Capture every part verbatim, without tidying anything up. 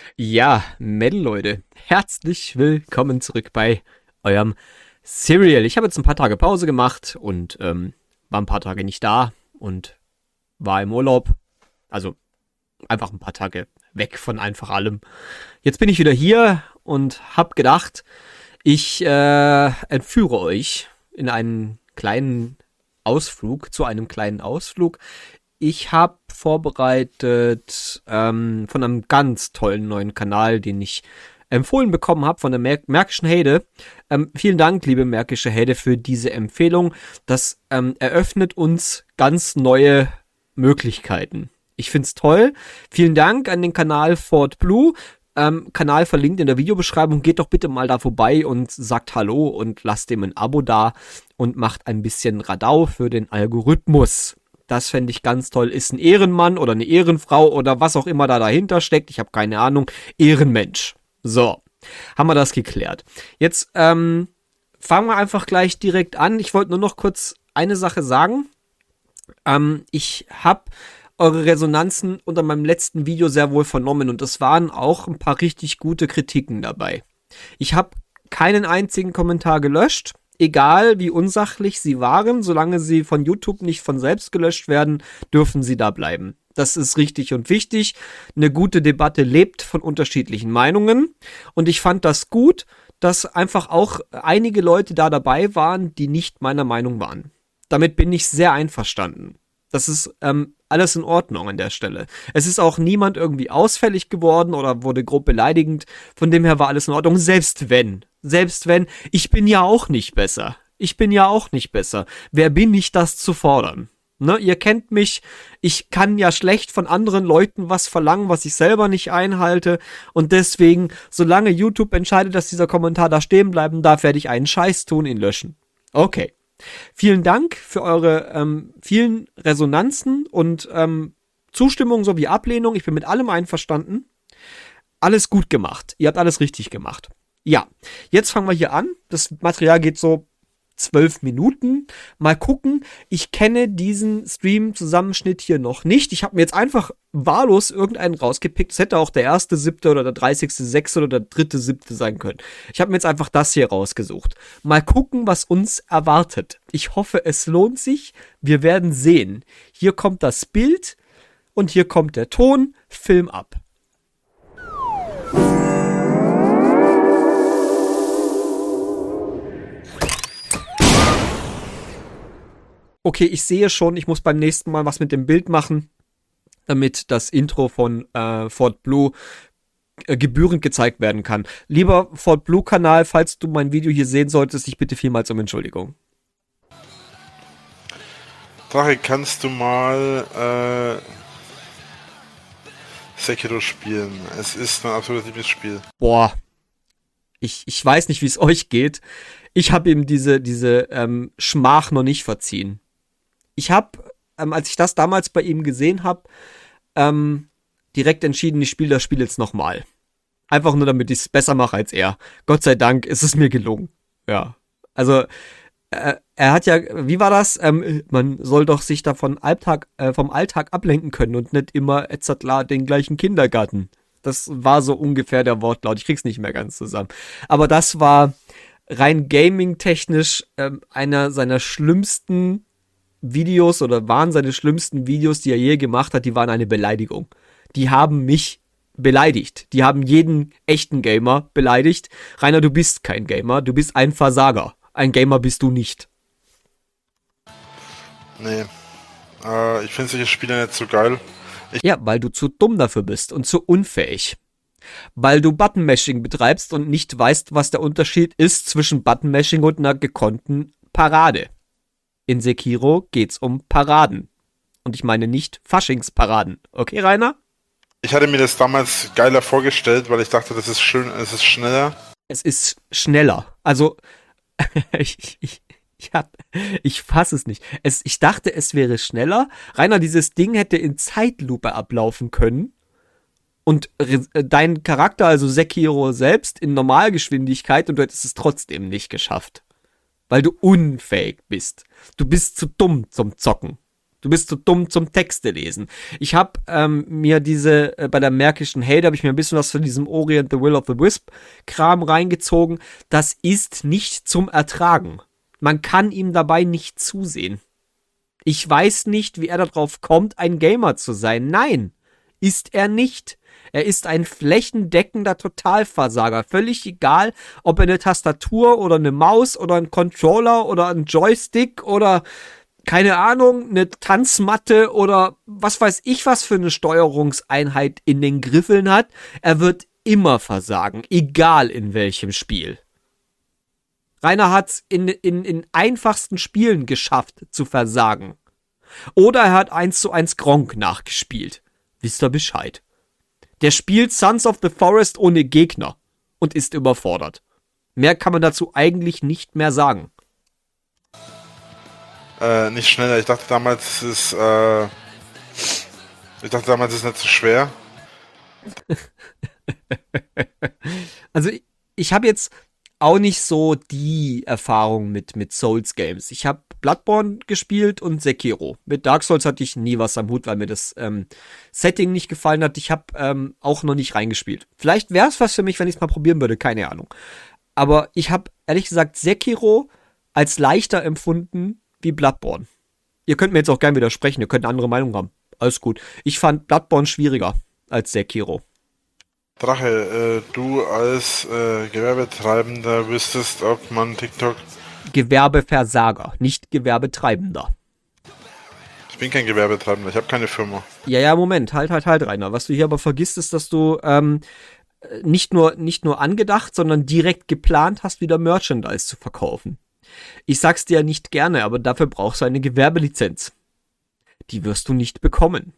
Ja, Metal-Leute, herzlich willkommen zurück bei eurem Serial. Ich habe jetzt ein paar Tage Pause gemacht und ähm, war ein paar Tage nicht da und war im Urlaub. Also einfach ein paar Tage weg von einfach allem. Jetzt bin ich wieder hier und hab gedacht, ich äh, entführe euch in einen kleinen Ausflug, zu einem kleinen Ausflug. Ich habe vorbereitet ähm, von einem ganz tollen neuen Kanal, den ich empfohlen bekommen habe von der Mer- Märkischen Heide. Ähm, vielen Dank, liebe Märkische Heide, für diese Empfehlung. Das ähm, eröffnet uns ganz neue Möglichkeiten. Ich find's toll. Vielen Dank an den Kanal Fort Blue. Ähm, Kanal verlinkt in der Videobeschreibung. Geht doch bitte mal da vorbei und sagt Hallo und lasst dem ein Abo da und macht ein bisschen Radau für den Algorithmus. Das fände ich ganz toll. Ist ein Ehrenmann oder eine Ehrenfrau oder was auch immer da dahinter steckt. Ich habe keine Ahnung. Ehrenmensch. So, haben wir das geklärt. Jetzt ähm, fangen wir einfach gleich direkt an. Ich wollte nur noch kurz eine Sache sagen. Ähm, ich habe eure Resonanzen unter meinem letzten Video sehr wohl vernommen und es waren auch ein paar richtig gute Kritiken dabei. Ich habe keinen einzigen Kommentar gelöscht. Egal wie unsachlich sie waren, solange sie von YouTube nicht von selbst gelöscht werden, dürfen sie da bleiben. Das ist richtig und wichtig. Eine gute Debatte lebt von unterschiedlichen Meinungen. Und ich fand das gut, dass einfach auch einige Leute da dabei waren, die nicht meiner Meinung waren. Damit bin ich sehr einverstanden. Das ist ähm, alles in Ordnung an der Stelle. Es ist auch niemand irgendwie ausfällig geworden oder wurde grob beleidigend. Von dem her war alles in Ordnung, selbst wenn. Selbst wenn, ich bin ja auch nicht besser. Ich bin ja auch nicht besser. Wer bin ich, das zu fordern? Ne, ihr kennt mich, ich kann ja schlecht von anderen Leuten was verlangen, was ich selber nicht einhalte. Und deswegen, solange YouTube entscheidet, dass dieser Kommentar da stehen bleiben darf, werde ich einen Scheiß tun, ihn löschen. Okay. Vielen Dank für eure ähm, vielen Resonanzen und ähm, Zustimmung sowie Ablehnung. Ich bin mit allem einverstanden. Alles gut gemacht. Ihr habt alles richtig gemacht. Ja, jetzt fangen wir hier an. Das Material geht so zwölf Minuten. Mal gucken. Ich kenne diesen Stream-Zusammenschnitt hier noch nicht. Ich habe mir jetzt einfach wahllos irgendeinen rausgepickt. Es hätte auch der erste siebte oder der dreißigste sechste oder der dritte siebte sein können. Ich habe mir jetzt einfach das hier rausgesucht. Mal gucken, was uns erwartet. Ich hoffe, es lohnt sich. Wir werden sehen. Hier kommt das Bild und hier kommt der Ton. Film ab. Okay, ich sehe schon, ich muss beim nächsten Mal was mit dem Bild machen, damit das Intro von äh, Fort Blue äh, gebührend gezeigt werden kann. Lieber Fort Blue Kanal, falls du mein Video hier sehen solltest, ich bitte vielmals um Entschuldigung. Drache, kannst du mal äh, Sekiro spielen? Es ist mein absolutes Lieblingsspiel. Boah, ich, ich weiß nicht, wie es euch geht. Ich habe ihm diese, diese ähm, Schmach noch nicht verziehen. Ich habe, ähm, als ich das damals bei ihm gesehen habe, ähm, direkt entschieden, ich spiele das Spiel jetzt nochmal. Einfach nur, damit ich es besser mache als er. Gott sei Dank ist es mir gelungen. Ja, also äh, er hat ja, wie war das? Ähm, man soll doch sich davon Alltag, äh, vom Alltag ablenken können und nicht immer et cetera den gleichen Kindergarten. Das war so ungefähr der Wortlaut. Ich krieg's nicht mehr ganz zusammen. Aber das war rein gaming-technisch ähm, einer seiner schlimmsten Videos oder waren seine schlimmsten Videos, die er je gemacht hat, die waren eine Beleidigung. Die haben mich beleidigt. Die haben jeden echten Gamer beleidigt. Rainer, du bist kein Gamer, du bist ein Versager. Ein Gamer bist du nicht. Nee. Äh, ich finde solche Spiele nicht so geil. Ich ja, weil du zu dumm dafür bist und zu unfähig. Weil du Button-Mashing betreibst und nicht weißt, was der Unterschied ist zwischen Button-Mashing und einer gekonnten Parade. In Sekiro geht's um Paraden. Und ich meine nicht Faschingsparaden. Okay, Rainer? Ich hatte mir das damals geiler vorgestellt, weil ich dachte, das ist schön, es ist schneller. Es ist schneller. Also, ich, ich, ich, hab, ich fass es nicht. Es, ich dachte, es wäre schneller. Rainer, dieses Ding hätte in Zeitlupe ablaufen können. Und dein Charakter, also Sekiro selbst, in Normalgeschwindigkeit und du hättest es trotzdem nicht geschafft. Weil du unfähig bist. Du bist zu dumm zum Zocken. Du bist zu dumm zum Texte lesen. Ich habe ähm, mir diese, äh, bei der Märkischen Helden habe ich mir ein bisschen was von diesem Ori and the Will of the Wisp Kram reingezogen. Das ist nicht zum Ertragen. Man kann ihm dabei nicht zusehen. Ich weiß nicht, wie er darauf kommt, ein Gamer zu sein. Nein, ist er nicht. Er ist ein flächendeckender Totalversager. Völlig egal, ob er eine Tastatur oder eine Maus oder einen Controller oder einen Joystick oder keine Ahnung, eine Tanzmatte oder was weiß ich was für eine Steuerungseinheit in den Griffeln hat. Er wird immer versagen, egal in welchem Spiel. Rainer hat's in, in, in einfachsten Spielen geschafft zu versagen. Oder er hat eins zu eins Gronkh nachgespielt. Wisst ihr Bescheid. Der spielt Sons of the Forest ohne Gegner und ist überfordert. Mehr kann man dazu eigentlich nicht mehr sagen. Äh, nicht schneller. Ich dachte damals, es ist, äh, ich dachte damals, es ist nicht so schwer. Also ich, ich habe jetzt auch nicht so die Erfahrung mit, mit Souls-Games. Ich habe Bloodborne gespielt und Sekiro. Mit Dark Souls hatte ich nie was am Hut, weil mir das ähm, Setting nicht gefallen hat. Ich habe ähm, auch noch nicht reingespielt. Vielleicht wäre es was für mich, wenn ich es mal probieren würde. Keine Ahnung. Aber ich habe ehrlich gesagt Sekiro als leichter empfunden wie Bloodborne. Ihr könnt mir jetzt auch gerne widersprechen. Ihr könnt eine andere Meinung haben. Alles gut. Ich fand Bloodborne schwieriger als Sekiro. Drache, äh, du als äh, Gewerbetreibender wüsstest, ob man TikTok... Gewerbeversager, nicht Gewerbetreibender. Ich bin kein Gewerbetreibender, ich habe keine Firma. Ja, ja, Moment, halt, halt, halt, Rainer. Was du hier aber vergisst, ist, dass du ähm, nicht nur, nicht nur angedacht, sondern direkt geplant hast, wieder Merchandise zu verkaufen. Ich sag's dir ja nicht gerne, aber dafür brauchst du eine Gewerbelizenz. Die wirst du nicht bekommen.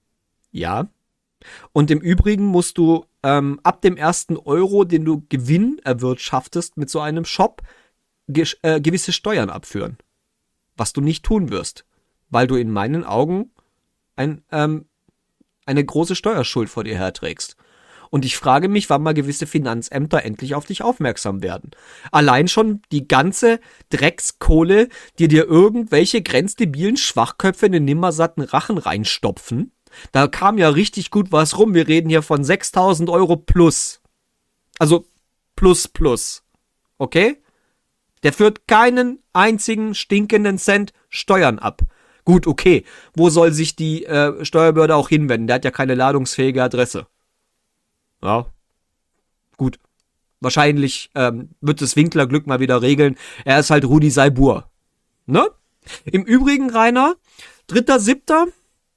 Ja. Und im Übrigen musst du ähm, ab dem ersten Euro, den du Gewinn erwirtschaftest mit so einem Shop, ge- äh, gewisse Steuern abführen. Was du nicht tun wirst. Weil du in meinen Augen ein, ähm, eine große Steuerschuld vor dir herträgst. Und ich frage mich, wann mal gewisse Finanzämter endlich auf dich aufmerksam werden. Allein schon die ganze Dreckskohle, die dir irgendwelche grenzdebilen Schwachköpfe in den nimmersatten Rachen reinstopfen. Da kam ja richtig gut was rum. Wir reden hier von sechstausend Euro plus. Also plus plus. Okay? Der führt keinen einzigen stinkenden Cent Steuern ab. Gut, okay. Wo soll sich die äh, Steuerbehörde auch hinwenden? Der hat ja keine ladungsfähige Adresse. Ja. Gut. Wahrscheinlich ähm, wird das Winklerglück mal wieder regeln. Er ist halt Rudi Saibur. Ne? Im Übrigen, Rainer, dritter siebter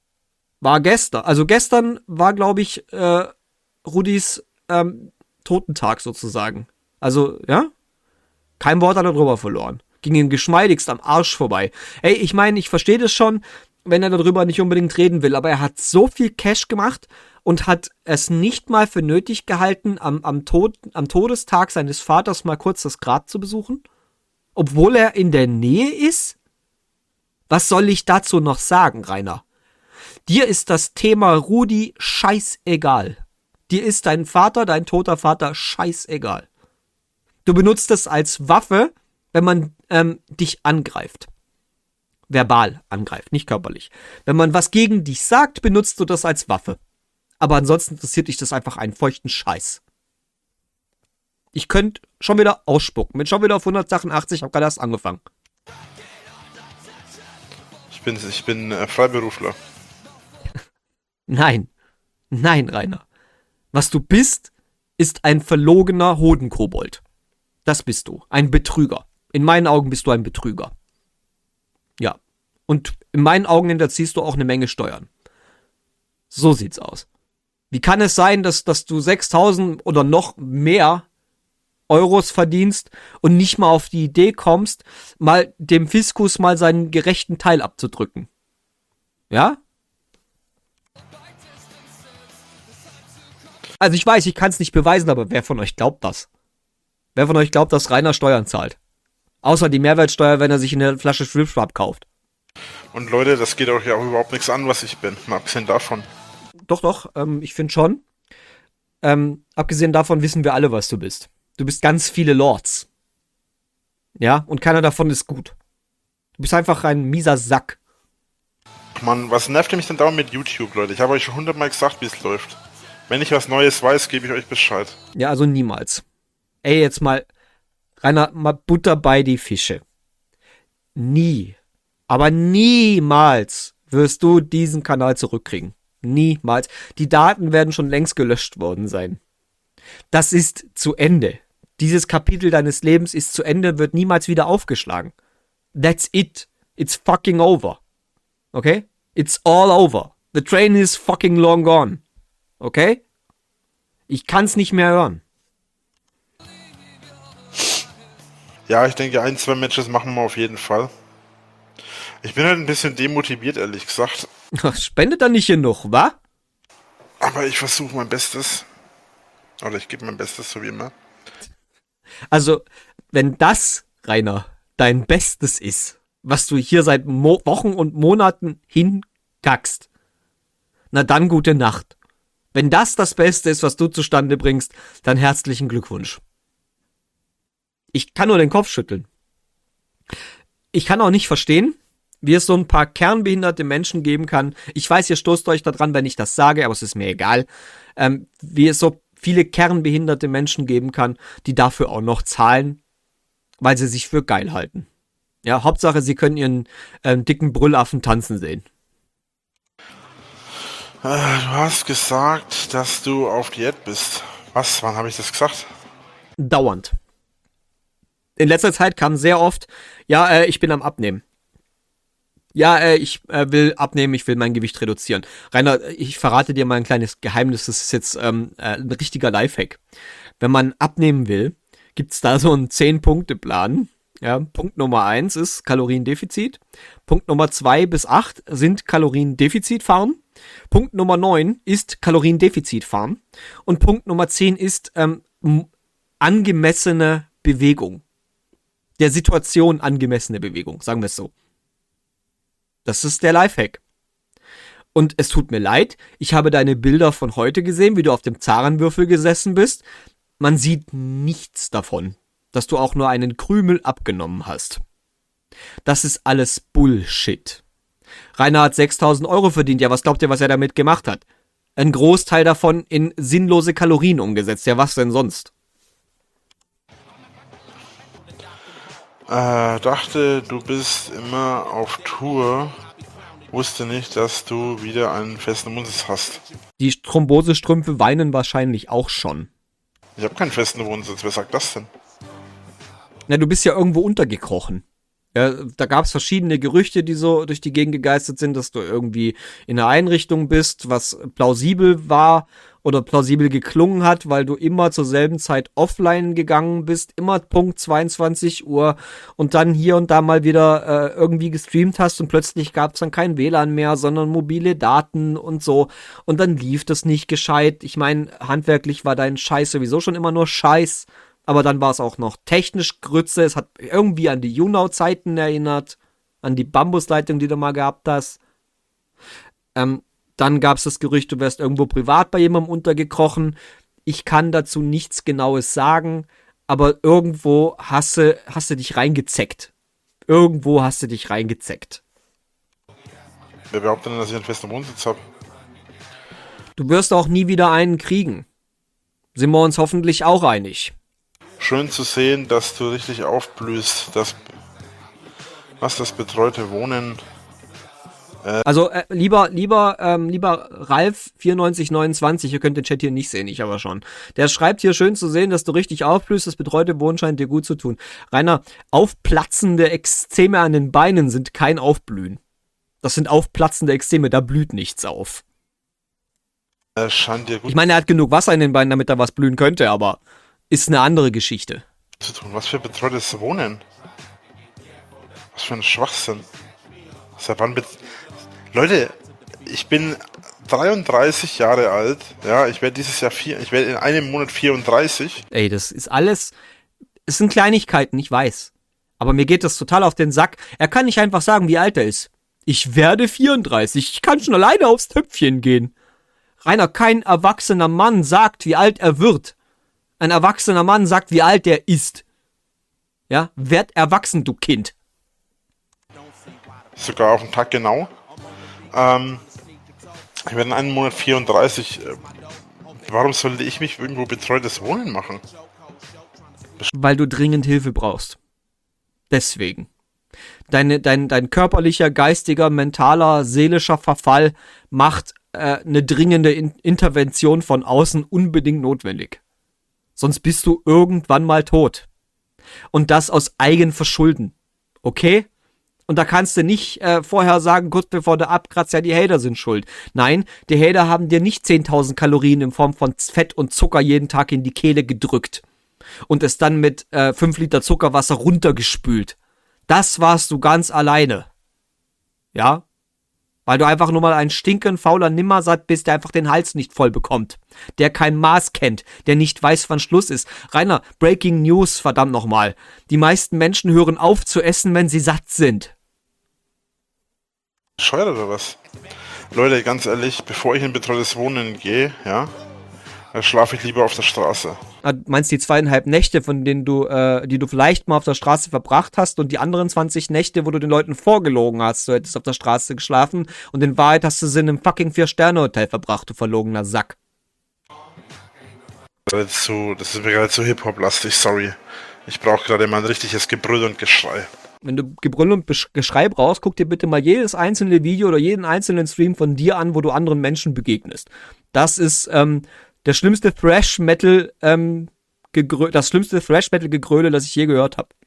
war gestern. Also gestern war, glaube ich, äh, Rudis ähm, Totentag sozusagen. Also, ja? Kein Wort hat er drüber verloren. Ging ihm geschmeidigst am Arsch vorbei. Ey, ich meine, ich verstehe das schon, wenn er darüber nicht unbedingt reden will, aber er hat so viel Cash gemacht und hat es nicht mal für nötig gehalten, am, am, Tod, am Todestag seines Vaters mal kurz das Grab zu besuchen? Obwohl er in der Nähe ist? Was soll ich dazu noch sagen, Rainer? Dir ist das Thema Rudi scheißegal. Dir ist dein Vater, dein toter Vater scheißegal. Du benutzt es als Waffe, wenn man ähm, dich angreift. Verbal angreift, nicht körperlich. Wenn man was gegen dich sagt, benutzt du das als Waffe. Aber ansonsten interessiert dich das einfach einen feuchten Scheiß. Ich könnte schon wieder ausspucken. Bin schon wieder auf hundertachtundachtzig, habe gerade erst angefangen. Ich bin, ich bin äh, Freiberufler. Nein. Nein, Rainer. Was du bist, ist ein verlogener Hodenkobold. Das bist du. Ein Betrüger. In meinen Augen bist du ein Betrüger. Ja. Und in meinen Augen hinterziehst du auch eine Menge Steuern. So sieht's aus. Wie kann es sein, dass, dass du sechstausend oder noch mehr Euros verdienst und nicht mal auf die Idee kommst, mal dem Fiskus mal seinen gerechten Teil abzudrücken? Ja? Also ich weiß, ich kann es nicht beweisen, aber wer von euch glaubt das? Wer von euch glaubt, dass Rainer Steuern zahlt? Außer die Mehrwertsteuer, wenn er sich eine Flasche Schwipschwap kauft. Und Leute, das geht euch ja auch überhaupt nichts an, was ich bin. Mal abgesehen davon. Doch, doch, ähm, ich finde schon. Ähm, abgesehen davon wissen wir alle, was du bist. Du bist ganz viele Lords. Ja, und keiner davon ist gut. Du bist einfach ein mieser Sack. Mann, was nervt ihr mich denn dauernd mit YouTube, Leute? Ich habe euch schon hundertmal gesagt, wie es läuft. Wenn ich was Neues weiß, gebe ich euch Bescheid. Ja, also niemals. Ey, jetzt mal, Rainer, mal Butter bei die Fische. Nie, aber niemals wirst du diesen Kanal zurückkriegen. Niemals. Die Daten werden schon längst gelöscht worden sein. Das ist zu Ende. Dieses Kapitel deines Lebens ist zu Ende, wird niemals wieder aufgeschlagen. That's it. It's fucking over. Okay? It's all over. The train is fucking long gone. Okay? Ich kann's nicht mehr hören. Ja, ich denke, ein, zwei Matches machen wir auf jeden Fall. Ich bin halt ein bisschen demotiviert, ehrlich gesagt. Spendet dann nicht genug, wa? Aber ich versuche mein Bestes. Oder ich gebe mein Bestes, so wie immer. Also, wenn das, Rainer, dein Bestes ist, was du hier seit Mo- Wochen und Monaten hinkackst, na dann gute Nacht. Wenn das das Beste ist, was du zustande bringst, dann herzlichen Glückwunsch. Ich kann nur den Kopf schütteln. Ich kann auch nicht verstehen, wie es so ein paar kernbehinderte Menschen geben kann. Ich weiß, ihr stoßt euch da dran, wenn ich das sage, aber es ist mir egal. Ähm, wie es so viele kernbehinderte Menschen geben kann, die dafür auch noch zahlen, weil sie sich für geil halten. Ja, Hauptsache, sie können ihren ähm, dicken Brüllaffen tanzen sehen. Äh, du hast gesagt, dass du auf Diät bist. Was? Wann habe ich das gesagt? Dauernd. In letzter Zeit kam sehr oft, ja, äh, ich bin am Abnehmen. Ja, äh, ich äh, will abnehmen, ich will mein Gewicht reduzieren. Rainer, ich verrate dir mal ein kleines Geheimnis, das ist jetzt ähm, äh, ein richtiger Lifehack. Wenn man abnehmen will, gibt's da so einen zehn-Punkte-Plan. Ja, Punkt Nummer eins ist Kaloriendefizit. Punkt Nummer zwei bis acht sind Kaloriendefizitfarm. Punkt Nummer neun ist Kaloriendefizitfarm. Und Punkt Nummer zehn ist ähm, angemessene Bewegung. Der Situation angemessene Bewegung, sagen wir es so. Das ist der Lifehack. Und es tut mir leid, ich habe deine Bilder von heute gesehen, wie du auf dem Zarenwürfel gesessen bist. Man sieht nichts davon, dass du auch nur einen Krümel abgenommen hast. Das ist alles Bullshit. Rainer hat sechstausend Euro verdient. Ja, was glaubt ihr, was er damit gemacht hat? Ein Großteil davon in sinnlose Kalorien umgesetzt. Ja, was denn sonst? Äh, dachte, du bist immer auf Tour. Wusste nicht, dass du wieder einen festen Wohnsitz hast. Die Thrombosestrümpfe weinen wahrscheinlich auch schon. Ich habe keinen festen Wohnsitz. Wer sagt das denn? Na, du bist ja irgendwo untergekrochen. Ja, da gab es verschiedene Gerüchte, die so durch die Gegend gegeistert sind, dass du irgendwie in einer Einrichtung bist, was plausibel war oder plausibel geklungen hat, weil du immer zur selben Zeit offline gegangen bist, immer Punkt zweiundzwanzig Uhr und dann hier und da mal wieder äh, irgendwie gestreamt hast und plötzlich gab es dann kein W L A N mehr, sondern mobile Daten und so und dann lief das nicht gescheit. Ich meine, handwerklich war dein Scheiß sowieso schon immer nur Scheiß. Aber dann war es auch noch technisch Grütze. Es hat irgendwie an die Junau-Zeiten erinnert. An die Bambusleitung, die du mal gehabt hast. Ähm, dann gab es das Gerücht, du wärst irgendwo privat bei jemandem untergekrochen. Ich kann dazu nichts Genaues sagen. Aber irgendwo hast du, hast du dich reingezeckt. Irgendwo hast du dich reingezeckt. Wer behauptet denn, dass ich einen festen Wohnsitz habe? Du wirst auch nie wieder einen kriegen. Sind wir uns hoffentlich auch einig. Schön zu sehen, dass du richtig aufblühst, dass, was das betreute Wohnen. Äh also äh, lieber, lieber, ähm, lieber Ralf vierundneunzig neunundzwanzig, ihr könnt den Chat hier nicht sehen, ich aber schon. Der schreibt hier, schön zu sehen, dass du richtig aufblühst, das betreute Wohnen scheint dir gut zu tun. Rainer, aufplatzende Ekzeme an den Beinen sind kein Aufblühen. Das sind aufplatzende Ekzeme, da blüht nichts auf. Äh, scheint dir gut ich meine, er hat genug Wasser in den Beinen, damit da was blühen könnte, aber ist eine andere Geschichte. zu tun. Was für betreutes Wohnen? Was für ein Schwachsinn. Seit wann bet- Leute, ich bin dreiunddreißig Jahre alt. Ja, ich werde dieses Jahr vier, ich werde in einem Monat vierunddreißig. Ey, das ist alles, es sind Kleinigkeiten, ich weiß. Aber mir geht das total auf den Sack. Er kann nicht einfach sagen, wie alt er ist. Ich werde vierunddreißig, ich kann schon alleine aufs Töpfchen gehen. Rainer, kein erwachsener Mann sagt, wie alt er wird. Ein erwachsener Mann sagt, wie alt er ist. Ja, werd erwachsen, du Kind. Sogar auf den Tag genau. Ähm, ich werde in einem Monat vierunddreißig. Äh, warum sollte ich mich irgendwo betreutes Wohnen machen? Weil du dringend Hilfe brauchst. Deswegen. Deine, dein, dein körperlicher, geistiger, mentaler, seelischer Verfall macht äh, eine dringende In- Intervention von außen unbedingt notwendig. Sonst bist du irgendwann mal tot. Und das aus Eigenverschulden. Okay? Und da kannst du nicht äh, vorher sagen, kurz bevor du abkratzt, ja, die Hater sind schuld. Nein, die Hater haben dir nicht zehntausend Kalorien in Form von Fett und Zucker jeden Tag in die Kehle gedrückt. Und es dann mit äh, fünf Liter Zuckerwasser runtergespült. Das warst du ganz alleine. Ja? Weil du einfach nur mal ein stinkend fauler Nimmersatt bist, der einfach den Hals nicht voll bekommt. Der kein Maß kennt, der nicht weiß, wann Schluss ist. Rainer, Breaking News, verdammt nochmal. Die meisten Menschen hören auf zu essen, wenn sie satt sind. Bescheuert oder was? Leute, ganz ehrlich, bevor ich in betreutes Wohnen gehe, ja, dann schlafe ich lieber auf der Straße. Ah, du meinst die zweieinhalb Nächte, von denen du, äh, die du vielleicht mal auf der Straße verbracht hast und die anderen zwanzig Nächte, wo du den Leuten vorgelogen hast, du hättest auf der Straße geschlafen und in Wahrheit hast du sie in einem fucking Vier-Sterne-Hotel verbracht, du verlogener Sack. Das ist, zu, das ist mir gerade zu Hip-Hop-lastig, sorry. Ich brauche gerade mal ein richtiges Gebrüll und Geschrei. Wenn du Gebrüll und Besch- Geschrei brauchst, guck dir bitte mal jedes einzelne Video oder jeden einzelnen Stream von dir an, wo du anderen Menschen begegnest. Das ist ähm, der schlimmste Thrash-Metal, ähm, gegrö- das schlimmste Thrash-Metal-Gegröle, das ich je gehört habe.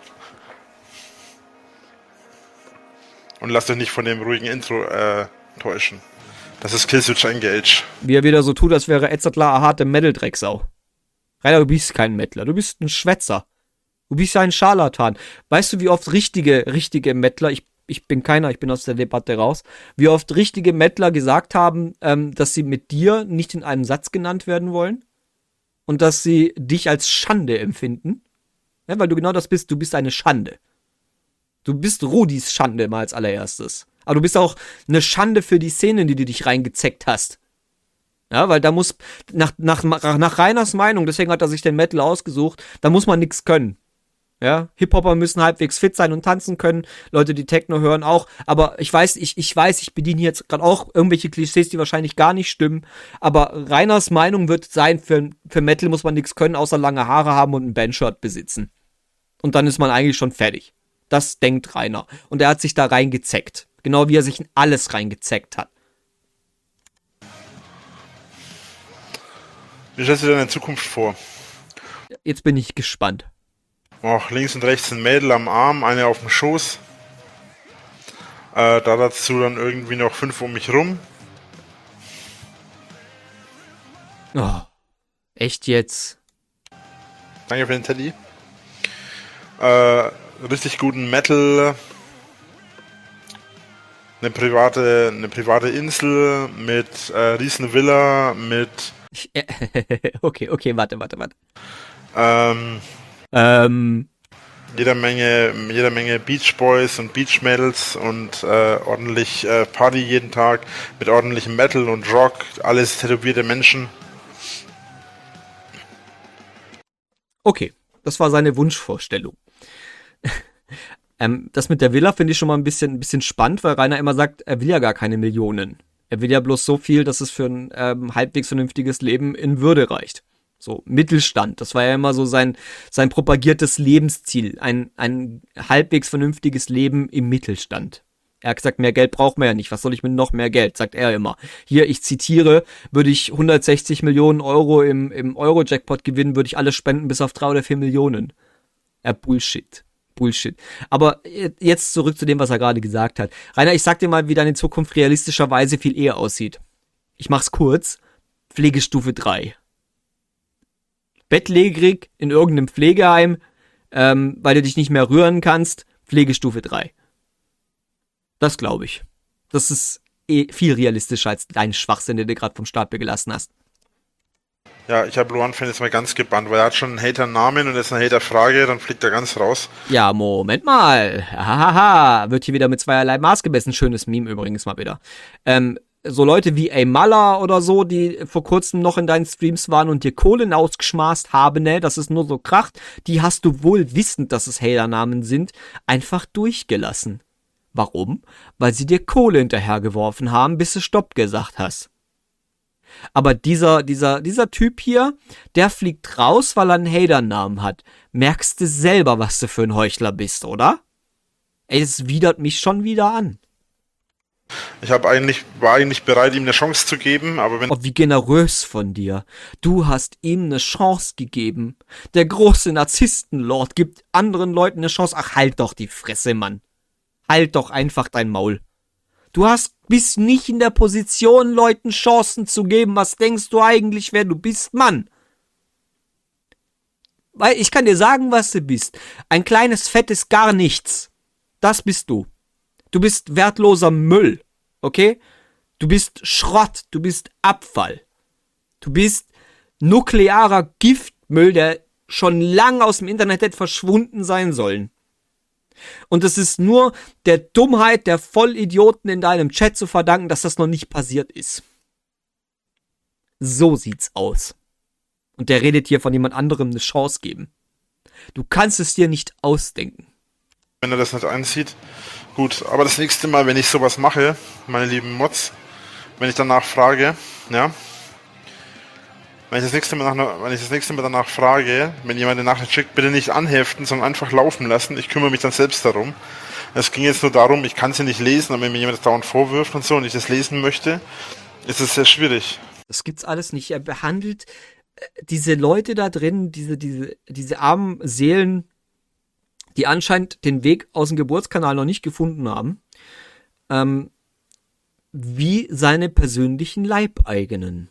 Und lasst euch nicht von dem ruhigen Intro äh, täuschen. Das ist Killswitch Engage. Wie er wieder so tut, als wäre Edzardler eine harte Metal-Drecksau. Rainer, du bist kein Mettler, du bist ein Schwätzer. Du bist ja ein Scharlatan. Weißt du, wie oft richtige, richtige Mettler, ich, ich bin keiner, ich bin aus der Debatte raus, wie oft richtige Mettler gesagt haben, ähm, dass sie mit dir nicht in einem Satz genannt werden wollen? Und dass sie dich als Schande empfinden? Ja, weil du genau das bist, du bist eine Schande. Du bist Rudis Schande mal als allererstes. Aber du bist auch eine Schande für die Szene, in die du dich reingezeckt hast. Ja, weil da muss, nach, nach, nach Rainers Meinung, deswegen hat er sich den Metal ausgesucht, da muss man nichts können. Ja, Hip-Hopper müssen halbwegs fit sein und tanzen können, Leute, die Techno hören auch, aber ich weiß, ich, ich weiß, ich bediene jetzt gerade auch irgendwelche Klischees, die wahrscheinlich gar nicht stimmen, aber Rainers Meinung wird sein, für, für Metal muss man nichts können, außer lange Haare haben und ein Bandshirt besitzen. Und dann ist man eigentlich schon fertig. Das denkt Rainer. Und er hat sich da reingezeckt. Genau wie er sich in alles reingezeckt hat. Wie stellst du dir deine Zukunft vor? Jetzt bin ich gespannt. Och, links und rechts ein Mädel am Arm, eine auf dem Schoß. Äh, da dazu dann irgendwie noch fünf um mich rum. Oh, echt jetzt? Danke für den Teddy. Äh, richtig guten Metal. Eine private, eine private Insel mit äh, riesen Villa, mit... Ich, äh, okay, okay, warte, warte, warte. Ähm... Ähm... Jeder Menge, jeder Menge Beach Boys und Beach Mädels und äh, ordentlich äh, Party jeden Tag mit ordentlichem Metal und Rock, alles tätowierte Menschen. Okay, das war seine Wunschvorstellung. ähm, das mit der Villa finde ich schon mal ein bisschen, ein bisschen spannend, weil Rainer immer sagt, er will ja gar keine Millionen. Er will ja bloß so viel, dass es für ein ähm, halbwegs vernünftiges Leben in Würde reicht. So, Mittelstand, das war ja immer so sein, sein propagiertes Lebensziel. Ein, ein halbwegs vernünftiges Leben im Mittelstand. Er hat gesagt, mehr Geld braucht man ja nicht. Was soll ich mit noch mehr Geld? Sagt er immer. Hier, ich zitiere, würde ich hundertsechzig Millionen Euro im, im Euro-Jackpot gewinnen, würde ich alles spenden bis auf drei oder vier Millionen. Ja, Bullshit. Bullshit. Aber jetzt zurück zu dem, was er gerade gesagt hat. Rainer, ich sag dir mal, wie deine Zukunft realistischerweise viel eher aussieht. Ich mach's kurz. Pflegestufe drei. Bettlägerig in irgendeinem Pflegeheim, ähm, weil du dich nicht mehr rühren kannst, Pflegestufe drei. Das glaube ich. Das ist eh viel realistischer als dein Schwachsinn, den du gerade vom Stapel gelassen hast. Ja, ich habe Luan-Fan jetzt mal ganz gebannt, weil er hat schon einen Hater-Namen und jetzt eine Hater-Frage, dann fliegt er ganz raus. Ja, Moment mal. Hahaha. Wird hier wieder mit zweierlei Maß gemessen. Schönes Meme übrigens mal wieder. Ähm, so Leute wie Amala oder so, die vor kurzem noch in deinen Streams waren und dir Kohlen ausgeschmaßt haben, ne, dass es nur so kracht, die hast du wohl wissend, dass es Hater-Namen sind, einfach durchgelassen. Warum? Weil sie dir Kohle hinterhergeworfen haben, bis du Stopp gesagt hast. Aber dieser, dieser, dieser Typ hier, der fliegt raus, weil er einen Hater-Namen hat. Merkst du selber, was du für ein Heuchler bist, oder? Ey, das widert mich schon wieder an. Ich hab eigentlich, war eigentlich bereit, ihm eine Chance zu geben, aber wenn... Oh, wie generös von dir. Du hast ihm eine Chance gegeben. Der große Narzisstenlord gibt anderen Leuten eine Chance. Ach, halt doch die Fresse, Mann. Halt doch einfach dein Maul. Du hast, bist nicht in der Position, Leuten Chancen zu geben. Was denkst du eigentlich, wer du bist, Mann? Weil ich kann dir sagen, was du bist. Ein kleines fettes gar nichts. Das bist du. Du bist wertloser Müll, okay? Du bist Schrott, du bist Abfall. Du bist nuklearer Giftmüll, der schon lang aus dem Internet hätte verschwunden sein sollen. Und es ist nur der Dummheit der Vollidioten in deinem Chat zu verdanken, dass das noch nicht passiert ist. So sieht's aus. Und der redet hier von jemand anderem eine Chance geben. Du kannst es dir nicht ausdenken. Wenn er das nicht einsieht, gut. Aber das nächste Mal, wenn ich sowas mache, meine lieben Mods, wenn ich danach frage, ja, wenn ich das nächste Mal, nach, wenn ich das nächste Mal danach frage, wenn jemand eine Nachricht schickt, bitte nicht anheften, sondern einfach laufen lassen. Ich kümmere mich dann selbst darum. Es ging jetzt nur darum, ich kann sie nicht lesen, aber wenn mir jemand das dauernd vorwirft und so und ich das lesen möchte, ist es sehr schwierig. Das gibt's alles nicht. Er behandelt äh, diese Leute da drin, diese, diese, diese armen Seelen, die anscheinend den Weg aus dem Geburtskanal noch nicht gefunden haben, ähm, wie seine persönlichen Leibeigenen.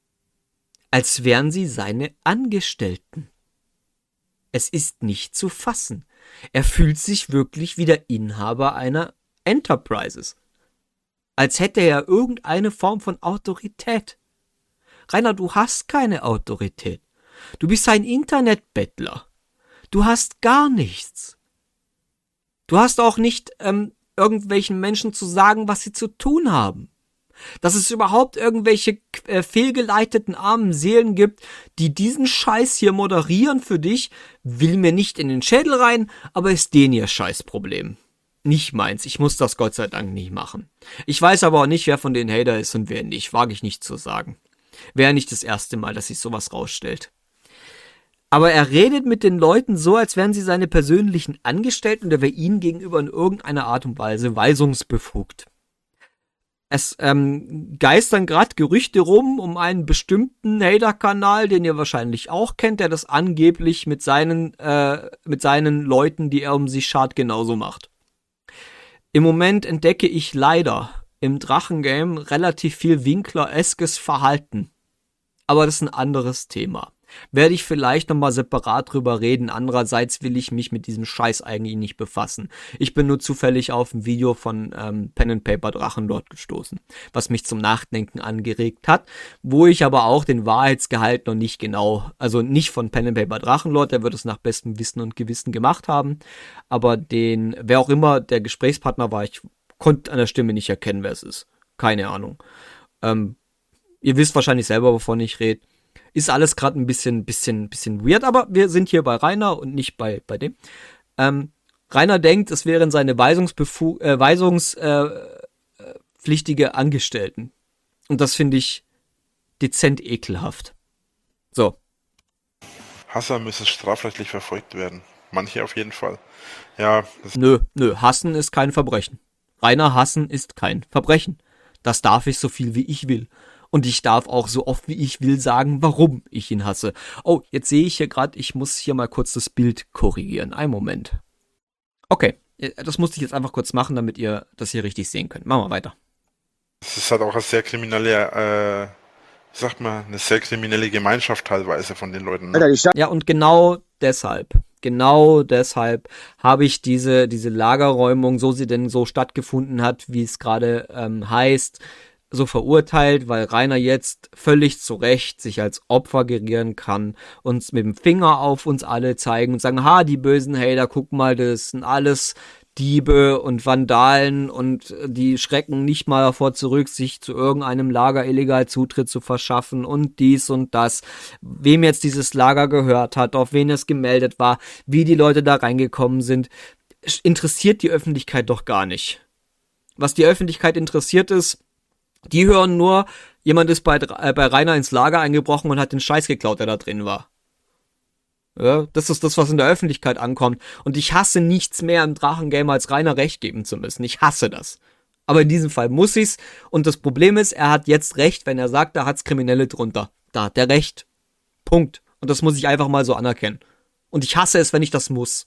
Als wären sie seine Angestellten. Es ist nicht zu fassen. Er fühlt sich wirklich wie der Inhaber einer Enterprises. Als hätte er irgendeine Form von Autorität. Rainer, du hast keine Autorität. Du bist ein Internetbettler. Du hast gar nichts. Du hast auch nicht ähm, irgendwelchen Menschen zu sagen, was sie zu tun haben. Dass es überhaupt irgendwelche äh, fehlgeleiteten armen Seelen gibt, die diesen Scheiß hier moderieren für dich, will mir nicht in den Schädel rein, aber ist denen ihr Scheißproblem. Nicht meins. Ich muss das Gott sei Dank nicht machen. Ich weiß aber auch nicht, wer von den Hater ist und wer nicht. Wage ich nicht zu sagen. Wäre nicht das erste Mal, dass sich sowas rausstellt. Aber er redet mit den Leuten so, als wären sie seine persönlichen Angestellten und er wäre ihnen gegenüber in irgendeiner Art und Weise weisungsbefugt. Es ähm, geistern gerade Gerüchte rum um einen bestimmten Hater-Kanal, den ihr wahrscheinlich auch kennt, der das angeblich mit seinen, äh, mit seinen Leuten, die er um sich schart, genauso macht. Im Moment entdecke ich leider im Drachengame relativ viel Winkler-eskes Verhalten. Aber das ist ein anderes Thema. Werde ich vielleicht nochmal separat drüber reden. Andererseits will ich mich mit diesem Scheiß eigentlich nicht befassen. Ich bin nur zufällig auf ein Video von ähm, Pen and Paper Drachenlord gestoßen, was mich zum Nachdenken angeregt hat, wo ich aber auch den Wahrheitsgehalt noch nicht genau, also nicht von Pen and Paper Drachenlord, der wird es nach bestem Wissen und Gewissen gemacht haben, aber den, wer auch immer der Gesprächspartner war, ich konnte an der Stimme nicht erkennen, wer es ist. Keine Ahnung. Ähm, ihr wisst wahrscheinlich selber, wovon ich rede. Ist alles gerade ein bisschen, bisschen, bisschen weird, aber wir sind hier bei Rainer und nicht bei, bei dem. Ähm, Rainer denkt, es wären seine Weisungsbefu- äh, weisungspflichtige äh, Angestellten. Und das finde ich dezent ekelhaft. So. Hasser müsse strafrechtlich verfolgt werden. Manche auf jeden Fall. Ja. Nö, nö, hassen ist kein Verbrechen. Rainer hassen ist kein Verbrechen. Das darf ich so viel wie ich will. Und ich darf auch so oft wie ich will sagen, warum ich ihn hasse. Oh, jetzt sehe ich hier gerade, ich muss hier mal kurz das Bild korrigieren. Einen Moment. Okay, das musste ich jetzt einfach kurz machen, damit ihr das hier richtig sehen könnt. Machen wir weiter. Das ist halt auch eine sehr kriminelle, äh, wie sagt man, eine sehr kriminelle Gemeinschaft teilweise von den Leuten. Ne? Ja, und genau deshalb, genau deshalb habe ich diese, diese Lagerräumung, so sie denn so stattgefunden hat, wie es gerade ähm, heißt, so verurteilt, weil Rainer jetzt völlig zu Recht sich als Opfer gerieren kann, uns mit dem Finger auf uns alle zeigen und sagen, ha, die bösen Hater, guck mal, das sind alles Diebe und Vandalen und die schrecken nicht mal davor zurück, sich zu irgendeinem Lager illegal Zutritt zu verschaffen und dies und das. Wem jetzt dieses Lager gehört hat, auf wen es gemeldet war, wie die Leute da reingekommen sind, interessiert die Öffentlichkeit doch gar nicht. Was die Öffentlichkeit interessiert ist, die hören nur, jemand ist bei, äh, bei Rainer ins Lager eingebrochen und hat den Scheiß geklaut, der da drin war. Ja, das ist das, was in der Öffentlichkeit ankommt. Und ich hasse nichts mehr im Drachengame, als Rainer recht geben zu müssen. Ich hasse das. Aber in diesem Fall muss ich's. Und das Problem ist, er hat jetzt recht, wenn er sagt, da hat's Kriminelle drunter. Da hat er recht. Punkt. Und das muss ich einfach mal so anerkennen. Und ich hasse es, wenn ich das muss.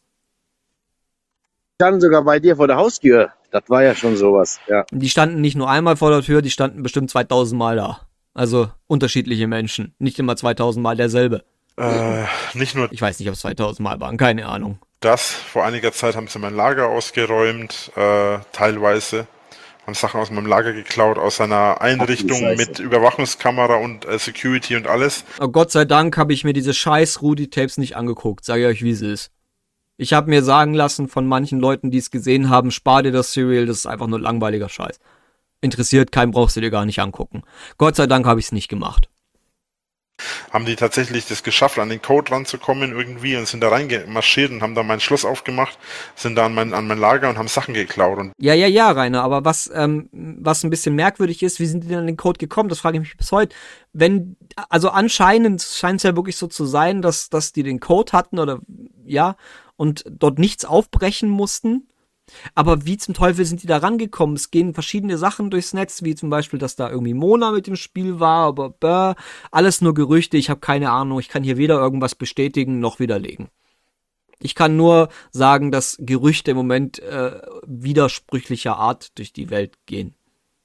Die standen sogar bei dir vor der Haustür. Das war ja schon sowas, ja. Die standen nicht nur einmal vor der Tür, die standen bestimmt zweitausend Mal da. Also unterschiedliche Menschen. Nicht immer zweitausend Mal derselbe. Äh, nicht nur Ich weiß nicht, ob es zweitausend Mal waren, keine Ahnung. das. Vor einiger Zeit haben sie mein Lager ausgeräumt, äh, teilweise. Haben Sachen aus meinem Lager geklaut, aus einer Einrichtung Scheiße. mit Überwachungskamera und äh, Security und alles. Aber Gott sei Dank habe ich mir diese scheiß Rudy-Tapes nicht angeguckt, sage ich euch, wie es ist. Ich habe mir sagen lassen von manchen Leuten, die es gesehen haben, spar dir das Serial, das ist einfach nur langweiliger Scheiß. Interessiert keinen, brauchst du dir gar nicht angucken. Gott sei Dank habe ich es nicht gemacht. Haben die tatsächlich das geschafft, an den Code ranzukommen irgendwie und sind da reingemarschiert und haben da mein Schloss aufgemacht, sind da an mein, an mein Lager und haben Sachen geklaut. Und Ja, ja, ja, Rainer, aber was, ähm, was ein bisschen merkwürdig ist, wie sind die denn an den Code gekommen? Das frage ich mich bis heute. Wenn, also anscheinend scheint es ja wirklich so zu sein, dass, dass die den Code hatten oder, ja, und dort nichts aufbrechen mussten. Aber wie zum Teufel sind die da rangekommen? Es gehen verschiedene Sachen durchs Netz, wie zum Beispiel, dass da irgendwie Mona mit dem Spiel war, aber bäh, alles nur Gerüchte, ich habe keine Ahnung, ich kann hier weder irgendwas bestätigen noch widerlegen. Ich kann nur sagen, dass Gerüchte im Moment äh, widersprüchlicher Art durch die Welt gehen.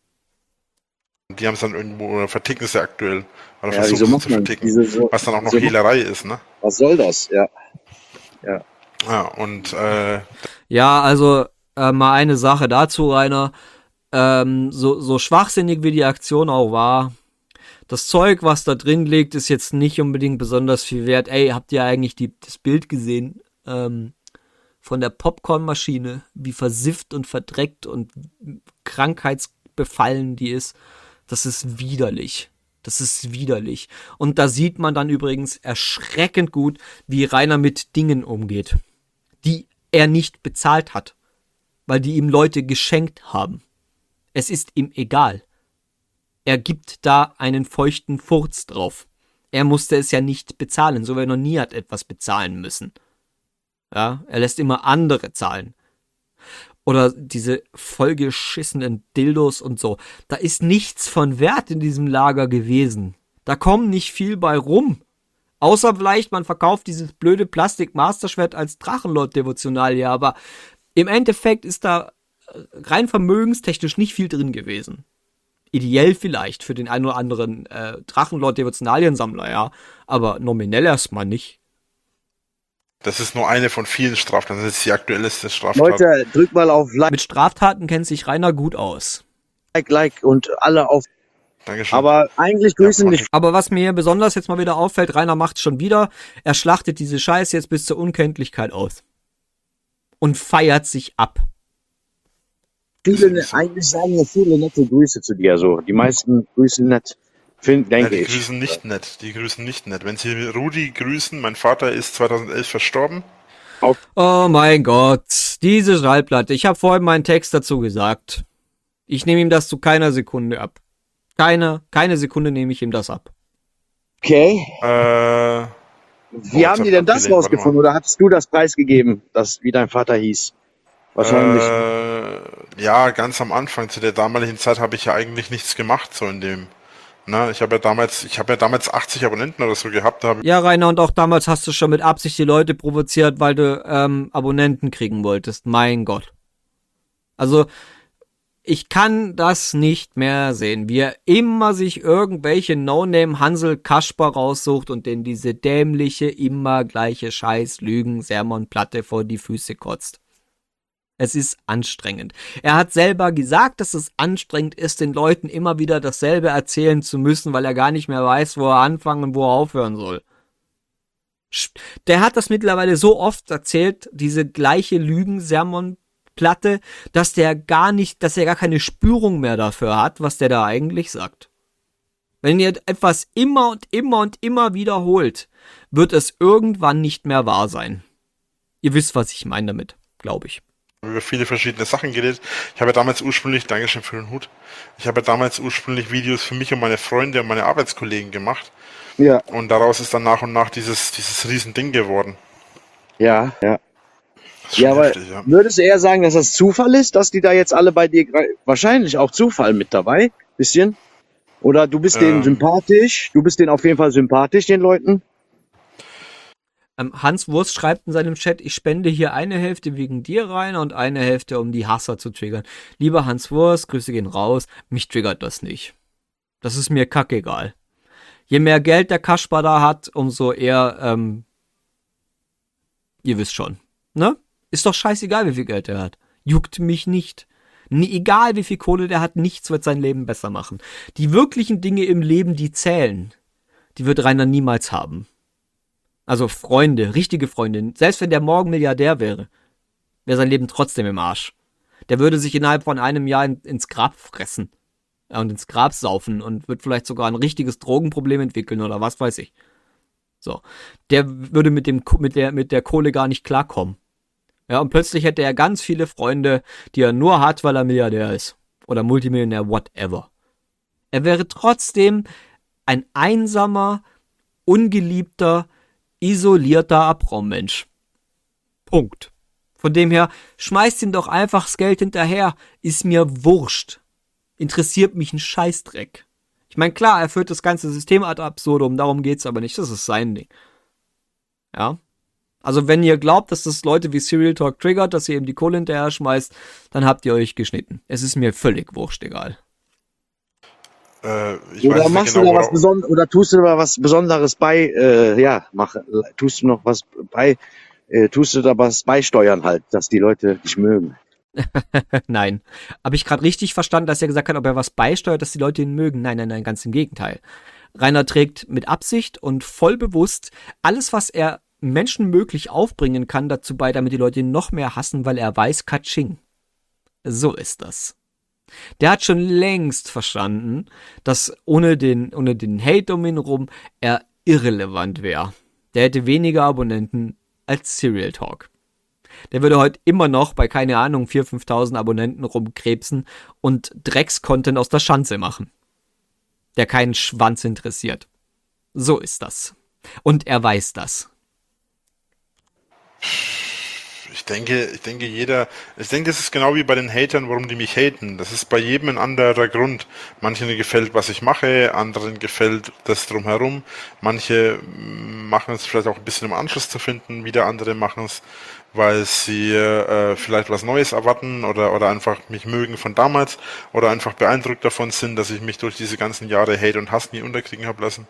die haben es dann irgendwo, oder verticken sie aktuell. Oder Ja, versuchen wieso sie macht zu man verticken. diese so- was dann auch noch wieso- Hehlerei ist, ne? Was soll das? Ja. Ja. Ja, und äh, Ja, also äh, mal eine Sache dazu, Rainer. Ähm, so, so schwachsinnig wie die Aktion auch war, das Zeug, was da drin liegt, ist jetzt nicht unbedingt besonders viel wert. Ey, habt ihr eigentlich die, das Bild gesehen ähm, von der Popcornmaschine, wie versifft und verdreckt und krankheitsbefallen die ist? Das ist widerlich. Das ist widerlich. Und da sieht man dann übrigens erschreckend gut, wie Rainer mit Dingen umgeht, die er nicht bezahlt hat, weil die ihm Leute geschenkt haben. Es ist ihm egal. Er gibt da einen feuchten Furz drauf. Er musste es ja nicht bezahlen, so wie er noch nie hat etwas bezahlen müssen. Ja, er lässt immer andere zahlen. Oder diese vollgeschissenen Dildos und so. Da ist nichts von Wert in diesem Lager gewesen. Da kommt nicht viel bei rum. Außer vielleicht, man verkauft dieses blöde Plastik-Masterschwert als Drachenlord-Devotionalie, aber im Endeffekt ist da rein vermögenstechnisch nicht viel drin gewesen. Ideell vielleicht für den einen oder anderen äh, Drachenlord-Devotionaliensammler, ja, aber nominell erstmal nicht. das ist nur eine von vielen Straftaten. Das ist die aktuellste Straftat. Leute, drückt mal auf Like, Mit Straftaten kennt sich Rainer gut aus. Like, Like und alle auf. Dankeschön. Aber eigentlich grüßen Ja, mich Aber was mir hier besonders jetzt mal wieder auffällt, Rainer macht's schon wieder, er schlachtet diese Scheiße jetzt bis zur Unkenntlichkeit aus. Und feiert sich ab. viele, eigentlich sagen ja viele nette Grüße zu dir, so. Die meisten grüßen nett, find, ja, denke die ich. grüßen nicht nett. Die grüßen nicht nett. Wenn sie Rudi grüßen, mein Vater ist zweitausendelf verstorben. Oh mein Gott, diese Schallplatte. Ich habe vorhin meinen Text dazu gesagt. Ich nehme ihm das zu keiner Sekunde ab. Keine, keine Sekunde nehme ich ihm das ab. Okay. Äh, Wie Oh, haben jetzt die denn hab das ich abgelehnt, rausgefunden? Oder hattest du das preisgegeben, das, wie dein Vater hieß? Wahrscheinlich. Äh, ja, ganz am Anfang, zu der damaligen Zeit habe ich ja eigentlich nichts gemacht, so in dem. Na, ich habe ja damals, ich habe ja damals achtzig Abonnenten oder so gehabt, da habe Ja, Rainer, und auch damals hast du schon mit Absicht die Leute provoziert, weil du ähm, Abonnenten kriegen wolltest. Mein Gott. Also, ich kann das nicht mehr sehen, wie er immer sich irgendwelche No-Name-Hansel-Kasper raussucht und den diese dämliche, immer gleiche Scheiß-Lügen-Sermonplatte vor die Füße kotzt. Es ist anstrengend. Er hat selber gesagt, dass es anstrengend ist, den Leuten immer wieder dasselbe erzählen zu müssen, weil er gar nicht mehr weiß, wo er anfangen und wo er aufhören soll. Der hat das mittlerweile so oft erzählt, diese gleiche Lügen-Sermon-Platte, dass der gar nicht, dass er gar keine Spürung mehr dafür hat, was der da eigentlich sagt. Wenn ihr etwas immer und immer und immer wiederholt, wird es irgendwann nicht mehr wahr sein. Ihr wisst, was ich meine damit, glaube ich. über viele verschiedene Sachen geredet. Ich habe ja damals ursprünglich, Dankeschön für den Hut, ich habe ja damals ursprünglich Videos für mich und meine Freunde und meine Arbeitskollegen gemacht. Ja. Und daraus ist dann nach und nach dieses, dieses Riesending geworden. Ja, ja. Das ist schon Ja, aber heftig, ja. würdest du eher sagen, dass das Zufall ist, dass die da jetzt alle bei dir, gra- wahrscheinlich auch Zufall mit dabei, bisschen? Oder du bist denen Ähm. sympathisch, du bist denen auf jeden Fall sympathisch, den Leuten? Ähm, Hans Wurst schreibt in seinem Chat, ich spende hier eine Hälfte wegen dir, Rainer, und eine Hälfte, um die Hasser zu triggern. Lieber Hans Wurst, Grüße gehen raus, mich triggert das nicht. Das ist mir kackegal. Je mehr Geld der Kaspar da hat, umso eher, ähm, ihr wisst schon, ne? Ist doch scheißegal, wie viel Geld er hat. Juckt mich nicht. Nie, egal, wie viel Kohle der hat, nichts wird sein Leben besser machen. Die wirklichen Dinge im Leben, die zählen, die wird Rainer niemals haben. Also Freunde, richtige Freunde. Selbst wenn der morgen Milliardär wäre, wäre sein Leben trotzdem im Arsch. Der würde sich innerhalb von einem Jahr in, ins Grab fressen. Ja, und ins Grab saufen und wird vielleicht sogar ein richtiges Drogenproblem entwickeln oder was weiß ich. So. Der würde mit dem, mit der, mit der Kohle gar nicht klarkommen. Ja, und plötzlich hätte er ganz viele Freunde, die er nur hat, weil er Milliardär ist. Oder Multimillionär, whatever. Er wäre trotzdem ein einsamer, ungeliebter, isolierter Abraummensch. Punkt. Von dem her, schmeißt ihm doch einfach das Geld hinterher. Ist mir wurscht. Interessiert mich ein Scheißdreck. Ich meine, klar, er führt das ganze System ad absurdum, darum geht's aber nicht. Das ist sein Ding. Ja. Also wenn ihr glaubt, dass das Leute wie Serial Talk triggert, dass ihr ihm die Kohle hinterher schmeißt, dann habt ihr euch geschnitten. Es ist mir völlig wurscht egal. Äh, ich Oder weiß nicht machst genau, du da was worauf- Besonderes, oder tust du da was Besonderes bei, äh, ja, mach, tust du noch was bei, äh, tust du da was beisteuern halt, dass die Leute dich mögen? Nein. Habe ich gerade richtig verstanden, dass er gesagt hat, ob er was beisteuert, dass die Leute ihn mögen? Nein, nein, nein, ganz im Gegenteil. Rainer trägt mit Absicht und voll bewusst alles, was er Menschen möglich aufbringen kann, dazu bei, damit die Leute ihn noch mehr hassen, weil er weiß, Katsching. So ist das. Der hat schon längst verstanden, dass ohne den, ohne den Hate um ihn rum er irrelevant wäre. Der hätte weniger Abonnenten als Serial Talk. Der würde heute immer noch bei, keine Ahnung, viertausend, fünftausend Abonnenten rumkrebsen und Drecks-Content aus der Schanze machen. Der keinen Schwanz interessiert. So ist das. Und er weiß das. Ich denke, ich denke jeder, ich denke, das ist genau wie bei den Hatern, warum die mich haten. Das ist bei jedem ein anderer Grund. Manchen gefällt, was ich mache, anderen gefällt das drumherum. Manche mm, machen es vielleicht auch ein bisschen im Anschluss zu finden, wieder andere machen es, weil sie äh, vielleicht was Neues erwarten oder oder einfach mich mögen von damals oder einfach beeindruckt davon sind, dass ich mich durch diese ganzen Jahre Hate und Hass nie unterkriegen habe lassen.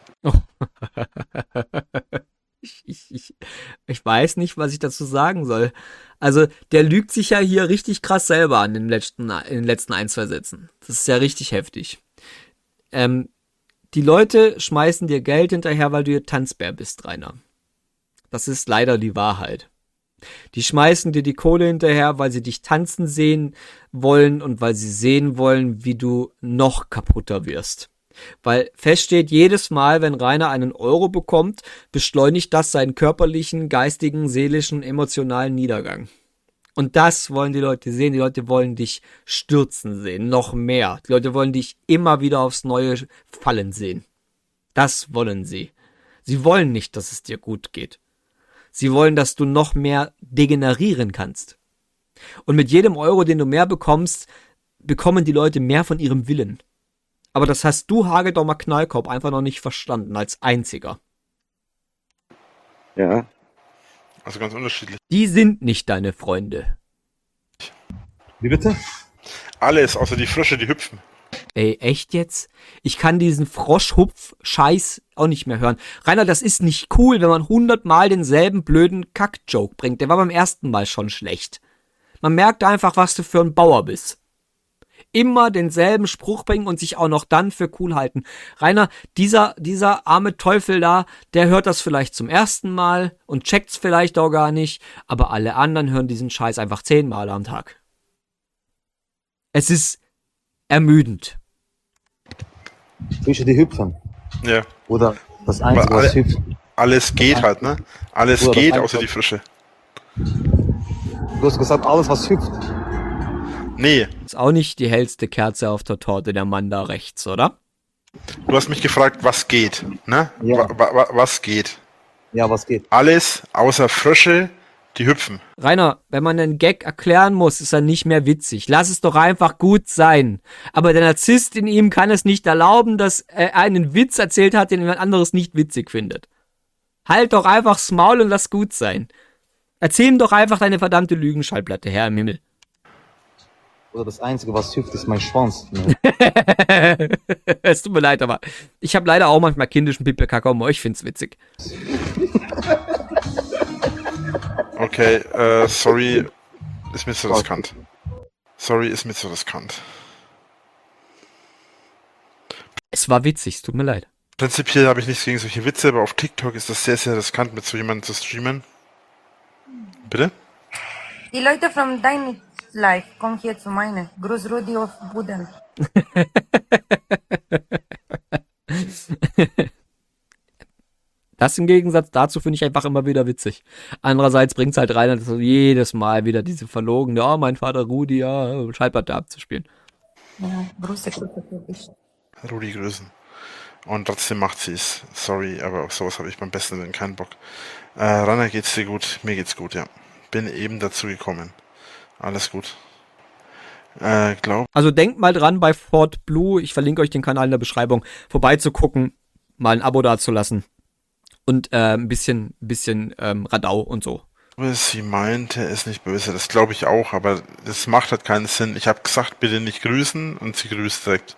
Ich, ich, ich, ich weiß nicht, was ich dazu sagen soll. Also, der lügt sich ja hier richtig krass selber an in den letzten, in den letzten ein, zwei Sätzen. Das ist ja richtig heftig. Ähm, die Leute schmeißen dir Geld hinterher, weil du ihr Tanzbär bist, Rainer. Das ist leider die Wahrheit. Die schmeißen dir die Kohle hinterher, weil sie dich tanzen sehen wollen und weil sie sehen wollen, wie du noch kaputter wirst. Weil feststeht, jedes Mal, wenn Rainer einen Euro bekommt, beschleunigt das seinen körperlichen, geistigen, seelischen, emotionalen Niedergang. Und das wollen die Leute sehen. Die Leute wollen dich stürzen sehen, noch mehr. Die Leute wollen dich immer wieder aufs Neue fallen sehen. Das wollen sie. Sie wollen nicht, dass es dir gut geht. Sie wollen, dass du noch mehr degenerieren kannst. Und mit jedem Euro, den du mehr bekommst, bekommen die Leute mehr von ihrem Willen. Aber das hast du, Hagedormer Knallkopf, einfach noch nicht verstanden, als einziger. Ja. Also ganz unterschiedlich. Die sind nicht deine Freunde. Wie bitte? Alles, außer die Frösche, die hüpfen. Ey, echt jetzt? Ich kann diesen Froschhupf-Scheiß auch nicht mehr hören. Rainer, das ist nicht cool, wenn man hundertmal denselben blöden Kack-Joke bringt. Der war beim ersten Mal schon schlecht. Man merkt einfach, was du für ein Bauer bist. Immer denselben Spruch bringen und sich auch noch dann für cool halten. Rainer, dieser, dieser arme Teufel da, der hört das vielleicht zum ersten Mal und checkt's vielleicht auch gar nicht, aber alle anderen hören diesen Scheiß einfach zehnmal am Tag. Es ist ermüdend. Fische, die hüpfen. Ja. Oder das Einzige, alle- was hüpft. Alles geht halt, ne? Alles Oder das geht, Einzige- außer die Frösche. Du hast gesagt, alles was hüpft. Nee, Ist auch nicht die hellste Kerze auf der Torte, der Mann da rechts, oder? du hast mich gefragt, was geht, ne? Ja. Wa wa was geht? Ja, was geht? Alles außer Frösche, die hüpfen. Rainer, wenn man einen Gag erklären muss, ist er nicht mehr witzig. Lass es doch einfach gut sein. Aber der Narzisst in ihm kann es nicht erlauben, dass er einen Witz erzählt hat, den jemand anderes nicht witzig findet. Halt doch einfach's Maul und lass gut sein. Erzähl ihm doch einfach deine verdammte Lügenschallplatte, Herr im Himmel. Oder das Einzige, was hüpft, ist mein Schwanz. Es tut mir leid, aber ich habe leider auch manchmal kindischen Pipi-Kakao, ich find's witzig. Okay, äh, sorry, ist mir zu riskant. Sorry, ist mir zu riskant. Es war witzig, es tut mir leid. Prinzipiell habe ich nichts gegen solche Witze, aber auf TikTok ist das sehr, sehr riskant, mit so jemandem zu streamen. Bitte? Die Leute von deinem Live kommen hier zu meine. Gruß Rudi auf Budel. Das im Gegensatz dazu finde ich einfach immer wieder witzig. Andererseits bringt es halt rein, dass so jedes Mal wieder diese verlogene, oh, mein Vater Rudi, ja, Schallplatte abzuspielen. Ja, Grüße, Grüße für dich. Rudi grüßen. Und trotzdem macht sie es. Sorry, aber auf sowas habe ich beim besten Willen keinen Bock. Äh, Rainer, geht's dir gut? Mir geht's gut, ja. Bin eben dazu gekommen. Alles gut. Äh, glaub. Also denkt mal dran, bei Fort Blue, ich verlinke euch den Kanal in der Beschreibung, vorbeizugucken, mal ein Abo dazulassen. Und äh, ein bisschen, bisschen ähm, Radau und so. Sie meinte, ist nicht böse. Das glaube ich auch, aber das macht halt keinen Sinn. Ich habe gesagt, bitte nicht grüßen und sie grüßt direkt.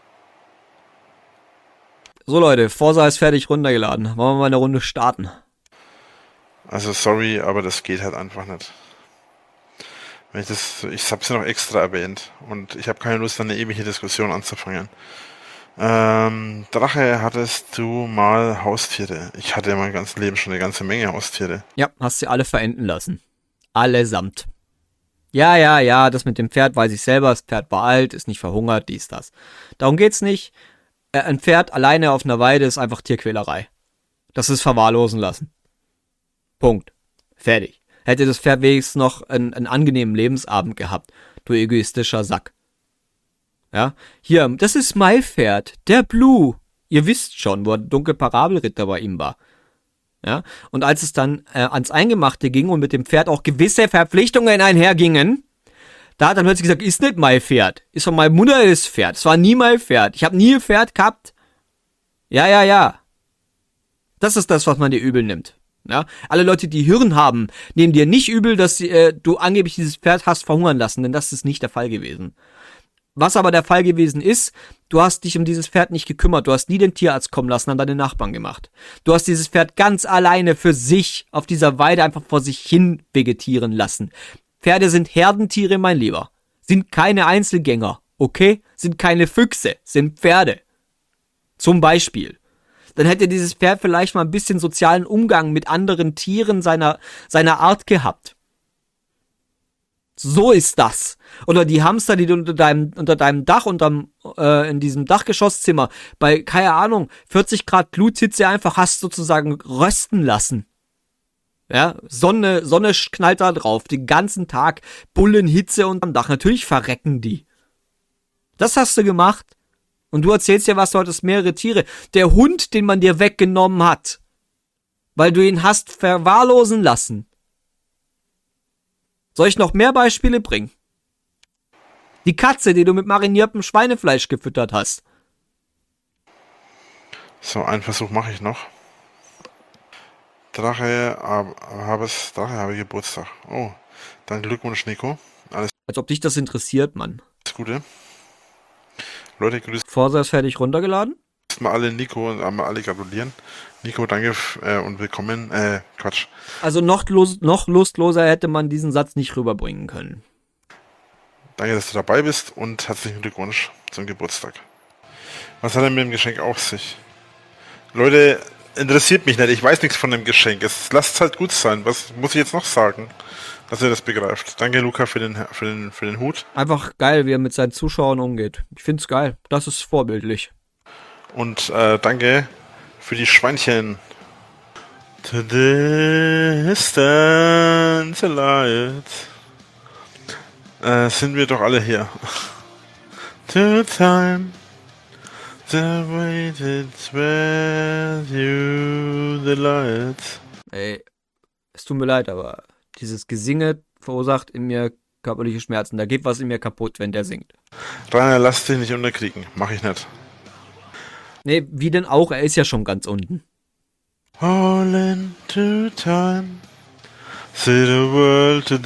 So Leute, Forza ist fertig runtergeladen. Wollen wir mal eine Runde starten? Also sorry, aber das geht halt einfach nicht. Wenn ich das, ich habe sie noch extra erwähnt und ich habe keine Lust, eine ewige Diskussion anzufangen. Ähm, Drache, hattest du mal Haustiere? Ich hatte ja mein ganzes Leben schon eine ganze Menge Haustiere. Ja, hast sie alle verenden lassen. Allesamt. Ja, ja, ja, das mit dem Pferd weiß ich selber. Das Pferd war alt, ist nicht verhungert, dies, das. Darum geht's nicht. Äh, ein Pferd alleine auf einer Weide ist einfach Tierquälerei. Das ist verwahrlosen lassen. Punkt. Fertig. Hätte das Pferd wenigstens noch einen, einen angenehmen Lebensabend gehabt. Du egoistischer Sack. Ja, hier, das ist mein Pferd, der Blue. Ihr wisst schon, wo der dunkle Parabelritter bei ihm war. Ja, und als es dann äh, ans Eingemachte ging und mit dem Pferd auch gewisse Verpflichtungen einhergingen, da hat dann plötzlich gesagt, ist nicht mein Pferd, ist von meiner Mutter das Pferd, es war nie mein Pferd, ich habe nie ein Pferd gehabt. Ja, ja, ja. Das ist das, was man dir übel nimmt. Ja, alle Leute, die Hirn haben, nehmen dir nicht übel, dass sie, äh, du angeblich dieses Pferd hast verhungern lassen, denn das ist nicht der Fall gewesen. Was aber der Fall gewesen ist, du hast dich um dieses Pferd nicht gekümmert, du hast nie den Tierarzt kommen lassen, an deine Nachbarn gemacht. Du hast dieses Pferd ganz alleine für sich auf dieser Weide einfach vor sich hin vegetieren lassen. Pferde sind Herdentiere, mein Lieber. Sind keine Einzelgänger, okay? Sind keine Füchse, sind Pferde. Zum Beispiel. Dann hätte dieses Pferd vielleicht mal ein bisschen sozialen Umgang mit anderen Tieren seiner, seiner Art gehabt. So ist das. Oder die Hamster, die du unter deinem, unter deinem Dach, unterm, äh, in diesem Dachgeschosszimmer bei, keine Ahnung, vierzig Grad Gluthitze einfach hast sozusagen rösten lassen. Ja, Sonne, Sonne knallt da drauf, den ganzen Tag, Bullenhitze unterm Dach. Natürlich verrecken die. Das hast du gemacht. Und du erzählst dir was, du hattest mehrere Tiere. Der Hund, den man dir weggenommen hat, weil du ihn hast verwahrlosen lassen. Soll ich noch mehr Beispiele bringen? Die Katze, die du mit mariniertem Schweinefleisch gefüttert hast. So, einen Versuch mache ich noch. Drache, habe es, Drache habe Geburtstag. Oh, dann Glückwunsch, Nico. Alles Als ob dich das interessiert, Mann. Gute. Leute, grüßt Forza ist fertig runtergeladen. mal alle Nico und einmal alle gratulieren. Nico, danke äh, und willkommen. Äh, Quatsch. Also noch, los, noch lustloser hätte man diesen Satz nicht rüberbringen können. Danke, dass du dabei bist und herzlichen Glückwunsch zum Geburtstag. Was hat er mit dem Geschenk auf sich? Leute, interessiert mich nicht. Ich weiß nichts von dem Geschenk. Es lasst es halt gut sein. Was muss ich jetzt noch sagen, dass ihr das begreift? Danke, Luca, für den, für den, für den Hut. Einfach geil, wie er mit seinen Zuschauern umgeht. Ich find's geil. Das ist vorbildlich. Und äh, danke für die Schweinchen. To distance light. äh, sind wir doch alle hier. To time, the waited with you the light. Ey, es tut mir leid, aber dieses Gesinge verursacht in mir körperliche Schmerzen. Da geht was in mir kaputt, wenn der singt. Rainer, lass dich nicht unterkriegen. Mach ich nicht. Nee, wie denn auch? Er ist ja schon ganz unten. All into time, see the world to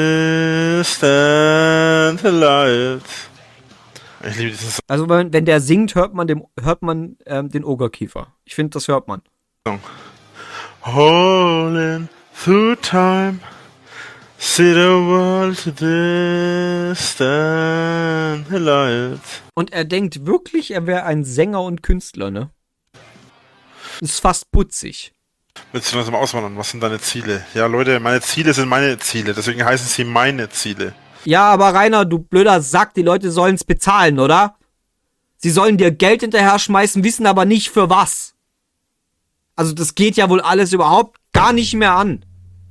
distant light. Ich liebe diesen Also wenn, wenn der singt, hört man, dem, hört man ähm, den Ogerkiefer. Ich finde, das hört man. Song. All in through time, see the world to distant light. Und er denkt wirklich, er wäre ein Sänger und Künstler, ne? Ist fast putzig. Willst du langsam auswandern? Was sind deine Ziele? Ja, Leute, meine Ziele sind meine Ziele. Deswegen heißen sie meine Ziele. Ja, aber Rainer, du blöder Sack, die Leute sollen's bezahlen, oder? Sie sollen dir Geld hinterher schmeißen, wissen aber nicht für was. Also das geht ja wohl alles überhaupt gar nicht mehr an.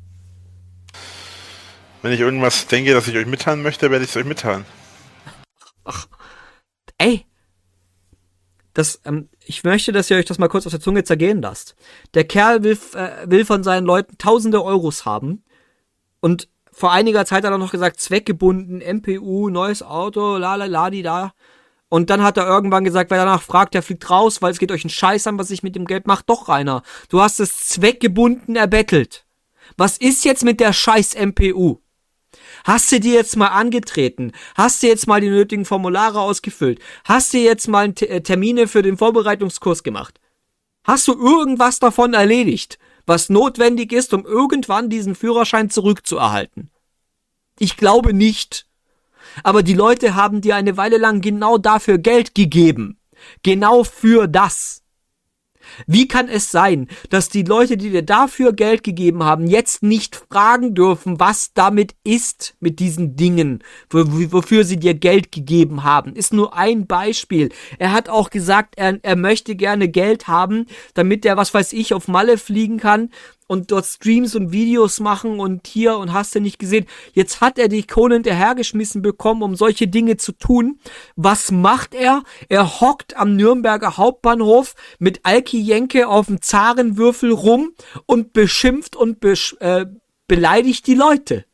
Wenn ich irgendwas denke, das ich euch mitteilen möchte, werde ich es euch mitteilen. Ach, ey. Das, ähm, ich möchte, dass ihr euch das mal kurz auf der Zunge zergehen lasst. Der Kerl will, äh, will von seinen Leuten tausende Euros haben. Und vor einiger Zeit hat er noch gesagt, zweckgebunden, M P U, neues Auto, la la la di da. Und dann hat er irgendwann gesagt, wer danach fragt, der fliegt raus, weil es geht euch einen Scheiß an, was ich mit dem Geld mache. Doch, Rainer, du hast es zweckgebunden erbettelt. Was ist jetzt mit der scheiß M P U? Hast du dir jetzt mal angetreten? Hast du jetzt mal die nötigen Formulare ausgefüllt? Hast du jetzt mal T- Termine für den Vorbereitungskurs gemacht? Hast du irgendwas davon erledigt, was notwendig ist, um irgendwann diesen Führerschein zurückzuerhalten? Ich glaube nicht. Aber die Leute haben dir eine Weile lang genau dafür Geld gegeben. Genau für das. Wie kann es sein, dass die Leute, die dir dafür Geld gegeben haben, jetzt nicht fragen dürfen, was damit ist, mit diesen Dingen, wofür sie dir Geld gegeben haben? Ist nur ein Beispiel. Er hat auch gesagt, er, er möchte gerne Geld haben, damit er, was weiß ich, auf Malle fliegen kann und dort Streams und Videos machen und hier und hast du nicht gesehen. Jetzt hat er die Kohle hinterhergeschmissen bekommen, um solche Dinge zu tun. Was macht er? Er hockt am Nürnberger Hauptbahnhof mit Alki Jenke auf dem Zarenwürfel rum und beschimpft und besch- äh, beleidigt die Leute.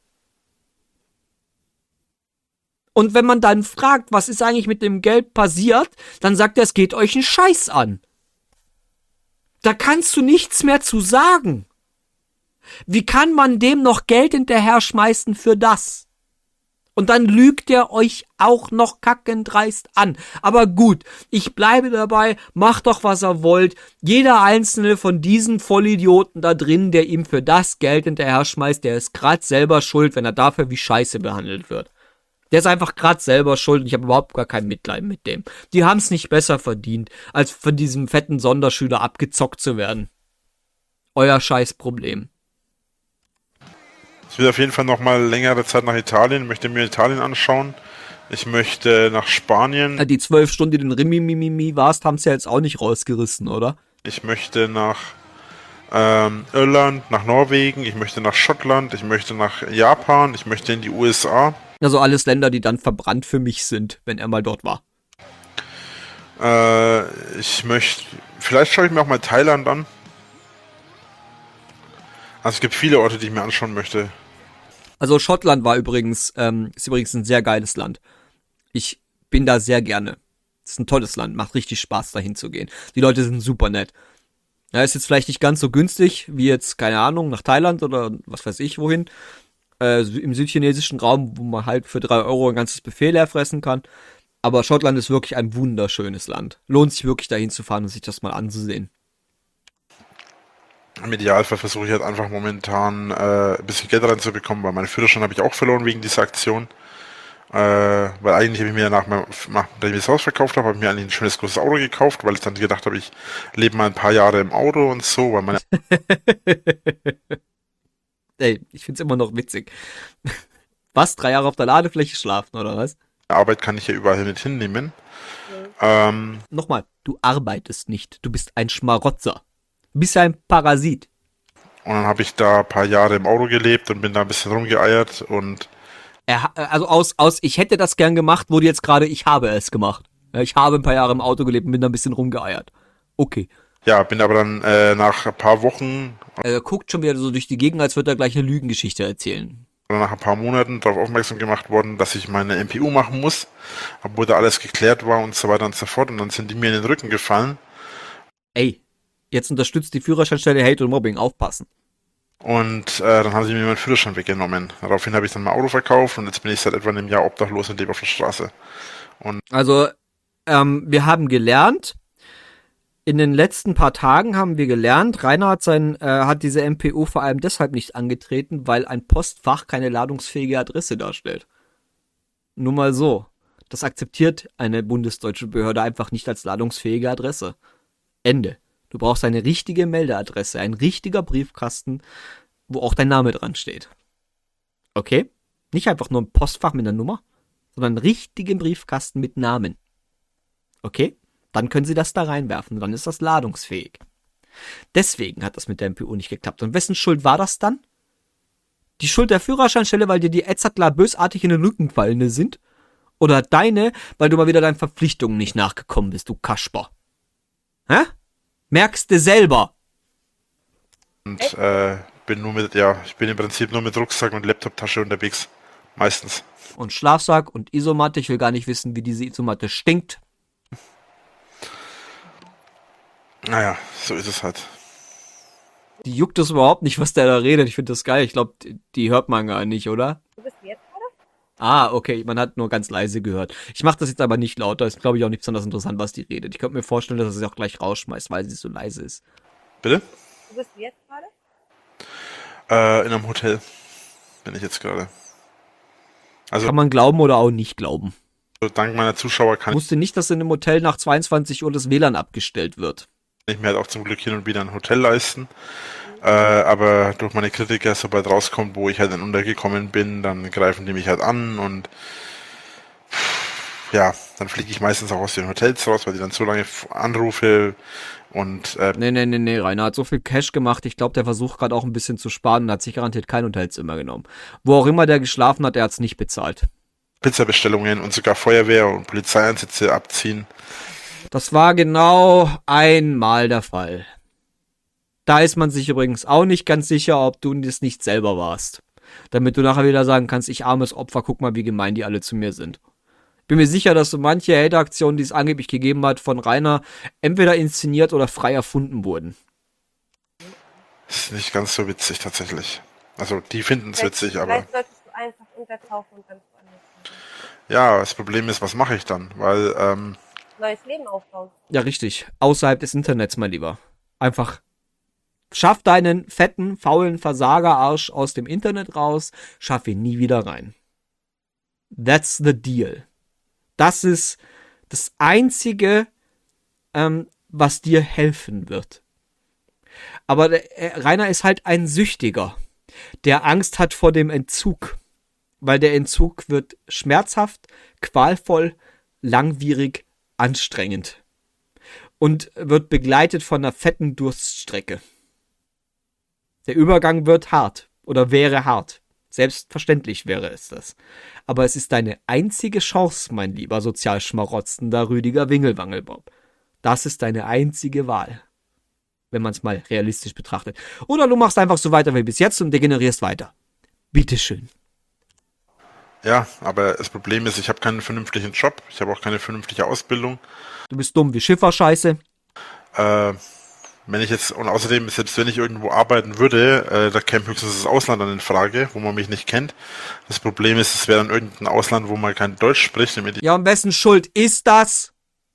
Und wenn man dann fragt, was ist eigentlich mit dem Geld passiert, dann sagt er, es geht euch einen Scheiß an. Da kannst du nichts mehr zu sagen. Wie kann man dem noch Geld hinterher schmeißen für das? Und dann lügt er euch auch noch kackendreist an. Aber gut, ich bleibe dabei, macht doch, was er wollt. Jeder einzelne von diesen Vollidioten da drin, der ihm für das Geld hinterher schmeißt, der ist grad selber schuld, wenn er dafür wie Scheiße behandelt wird. Der ist einfach grad selber schuld und ich habe überhaupt gar kein Mitleid mit dem. Die haben es nicht besser verdient, als von diesem fetten Sonderschüler abgezockt zu werden. Euer Scheißproblem. Ich will auf jeden Fall noch mal längere Zeit nach Italien, möchte mir Italien anschauen. Ich möchte nach Spanien. Die zwölf Stunden, die du in Rimini warst, haben sie ja jetzt auch nicht rausgerissen, oder? Ich möchte nach ähm, Irland, nach Norwegen, ich möchte nach Schottland, ich möchte nach Japan, ich möchte in die U S A. Also alles Länder, die dann verbrannt für mich sind, wenn er mal dort war. Äh, ich möchte, vielleicht schaue ich mir auch mal Thailand an. Also es gibt viele Orte, die ich mir anschauen möchte. Also Schottland war übrigens, ähm, ist übrigens ein sehr geiles Land. Ich bin da sehr gerne. Es ist ein tolles Land, macht richtig Spaß, dahin zu gehen. Die Leute sind super nett. Ja, ist jetzt vielleicht nicht ganz so günstig, wie jetzt, keine Ahnung, nach Thailand oder was weiß ich wohin. Äh, im südchinesischen Raum, wo man halt für drei Euro ein ganzes Buffet leer fressen kann. Aber Schottland ist wirklich ein wunderschönes Land. Lohnt sich wirklich dahin zu fahren und sich das mal anzusehen. Im Idealfall versuche ich halt einfach momentan äh, ein bisschen Geld reinzubekommen, weil meinen Führerschein habe ich auch verloren wegen dieser Aktion. Äh, weil eigentlich habe ich mir nach meinem, nachdem ich das Haus verkauft habe, habe ich mir eigentlich ein schönes großes Auto gekauft, weil ich dann gedacht habe, ich lebe mal ein paar Jahre im Auto und so, weil meine Ey, ich find's immer noch witzig. Was? Drei Jahre auf der Ladefläche schlafen, oder was? Arbeit kann ich ja überall mit hinnehmen. Ähm, Nochmal, du arbeitest nicht. Du bist ein Schmarotzer. Du bist ein Parasit. Und dann habe ich da ein paar Jahre im Auto gelebt und bin da ein bisschen rumgeeiert und Er, also aus, aus, ich hätte das gern gemacht, wurde jetzt gerade, ich habe es gemacht. Ja, ich habe ein paar Jahre im Auto gelebt und bin da ein bisschen rumgeeiert. Okay. Ja, bin aber dann äh, nach ein paar Wochen Er guckt schon wieder so durch die Gegend, als würde er gleich eine Lügengeschichte erzählen. oder nach ein paar Monaten darauf aufmerksam gemacht worden, dass ich meine M P U machen muss, obwohl da alles geklärt war und so weiter und so fort. Und dann sind die mir in den Rücken gefallen. Ey, jetzt unterstützt die Führerscheinstelle Hate und Mobbing, aufpassen. Und äh, dann haben sie mir meinen Führerschein weggenommen. Daraufhin habe ich dann mein Auto verkauft und jetzt bin ich seit etwa einem Jahr obdachlos und lebe auf der Straße. Also, ähm, wir haben gelernt, in den letzten paar Tagen haben wir gelernt, Rainer hat, sein, äh, hat diese M P U vor allem deshalb nicht angetreten, weil ein Postfach keine ladungsfähige Adresse darstellt. Nur mal so. Das akzeptiert eine bundesdeutsche Behörde einfach nicht als ladungsfähige Adresse. Ende. Du brauchst eine richtige Meldeadresse, ein richtiger Briefkasten, wo auch dein Name dran steht. Okay? Nicht einfach nur ein Postfach mit einer Nummer, sondern einen richtigen Briefkasten mit Namen. Okay? Dann können sie das da reinwerfen, dann ist das ladungsfähig. Deswegen hat das mit der M P U nicht geklappt. Und wessen Schuld war das dann? Die Schuld der Führerscheinstelle, weil dir die Edzardler bösartig in den Rücken gefallen sind? Oder deine, weil du mal wieder deinen Verpflichtungen nicht nachgekommen bist, du Kasper? Hä? Merkst du selber. Und äh, bin nur mit, ja, ich bin im Prinzip nur mit Rucksack und Laptoptasche unterwegs. Meistens. Und Schlafsack und Isomatte, ich will gar nicht wissen, wie diese Isomatte stinkt. Naja, so ist es halt. Die juckt es überhaupt nicht, was der da redet. Ich finde das geil. Ich glaube, die hört man gar nicht, oder? Du bist jetzt gerade? Ah, okay. Man hat nur ganz leise gehört. Ich mache das jetzt aber nicht lauter. Ist, glaube ich, auch nicht besonders interessant, was die redet. Ich könnte mir vorstellen, dass er sie auch gleich rausschmeißt, weil sie so leise ist. Bitte? Du bist jetzt gerade? Äh, in einem Hotel bin ich jetzt gerade. Also Kann man glauben oder auch nicht glauben. dank meiner Zuschauer kann Ich wusste nicht, dass in einem Hotel nach zweiundzwanzig Uhr das W L A N abgestellt wird. ich mir halt auch zum Glück hin und wieder ein Hotel leisten. Äh, aber durch meine Kritiker, sobald rauskommt, wo ich halt dann untergekommen bin, dann greifen die mich halt an und ja, dann fliege ich meistens auch aus den Hotels raus, weil die dann so lange anrufe und äh, Nee, nee, nee, nee. Rainer hat so viel Cash gemacht. Ich glaube, der versucht gerade auch ein bisschen zu sparen und hat sich garantiert kein Hotelzimmer genommen. Wo auch immer der geschlafen hat, er hat es nicht bezahlt. Pizzabestellungen und sogar Feuerwehr und Polizeieinsätze abziehen. Das war genau einmal der Fall. Da ist man sich übrigens auch nicht ganz sicher, ob du das nicht selber warst. Damit du nachher wieder sagen kannst, ich armes Opfer, guck mal, wie gemein die alle zu mir sind. Bin mir sicher, dass so manche Hate-Aktionen, die es angeblich gegeben hat, von Rainer entweder inszeniert oder frei erfunden wurden. Ist nicht ganz so witzig tatsächlich. Also die finden es witzig, aber Vielleicht solltest du einfach untertauchen und ganz woanders hin. ja, das Problem ist, was mache ich dann? Weil ähm, Neues Leben aufbauen. Ja, richtig. Außerhalb des Internets, mein Lieber. Einfach schaff deinen fetten, faulen Versagerarsch aus dem Internet raus, schaff ihn nie wieder rein. That's the deal. Das ist das Einzige, ähm, was dir helfen wird. Aber der, äh, Rainer ist halt ein Süchtiger, der Angst hat vor dem Entzug. Weil der Entzug wird schmerzhaft, qualvoll, langwierig, anstrengend. Und wird begleitet von einer fetten Durststrecke. Der Übergang wird hart oder wäre hart. Selbstverständlich wäre es das. Aber es ist deine einzige Chance, mein lieber sozialschmarotzender Rüdiger Wingelwangelbob. Das ist deine einzige Wahl. Wenn man es mal realistisch betrachtet. Oder du machst einfach so weiter wie bis jetzt und degenerierst weiter. Bitteschön. ja, aber das Problem ist, ich habe keinen vernünftigen Job, ich habe auch keine vernünftige Ausbildung. Du bist dumm wie Schifferscheiße. Äh, wenn ich jetzt, und außerdem, selbst wenn ich irgendwo arbeiten würde, äh, da käme höchstens das Ausland dann in Frage, wo man mich nicht kennt. Das Problem ist, es wäre dann irgendein Ausland, wo man kein Deutsch spricht. Damit ich Ja, und wessen Schuld ist das?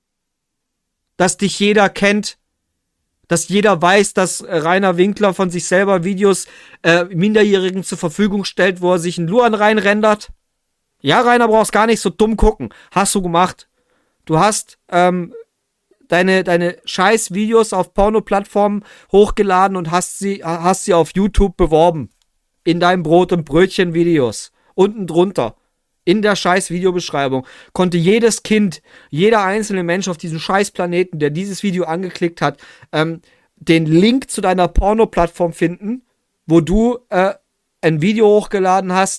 Dass dich jeder kennt? Dass jeder weiß, dass äh, Rainer Winkler von sich selber Videos äh, Minderjährigen zur Verfügung stellt, wo er sich einen Luan reinrendert? Ja, Rainer, brauchst gar nicht so dumm gucken. Hast du gemacht. Du hast ähm, deine, deine scheiß Videos auf Porno-Plattformen hochgeladen und hast sie, hast sie auf YouTube beworben. In deinen Brot- und Brötchen-Videos. Unten drunter. In der scheiß Videobeschreibung konnte jedes Kind, jeder einzelne Mensch auf diesem scheiß Planeten, der dieses Video angeklickt hat, ähm, den Link zu deiner Porno-Plattform finden, wo du äh, ein Video hochgeladen hast,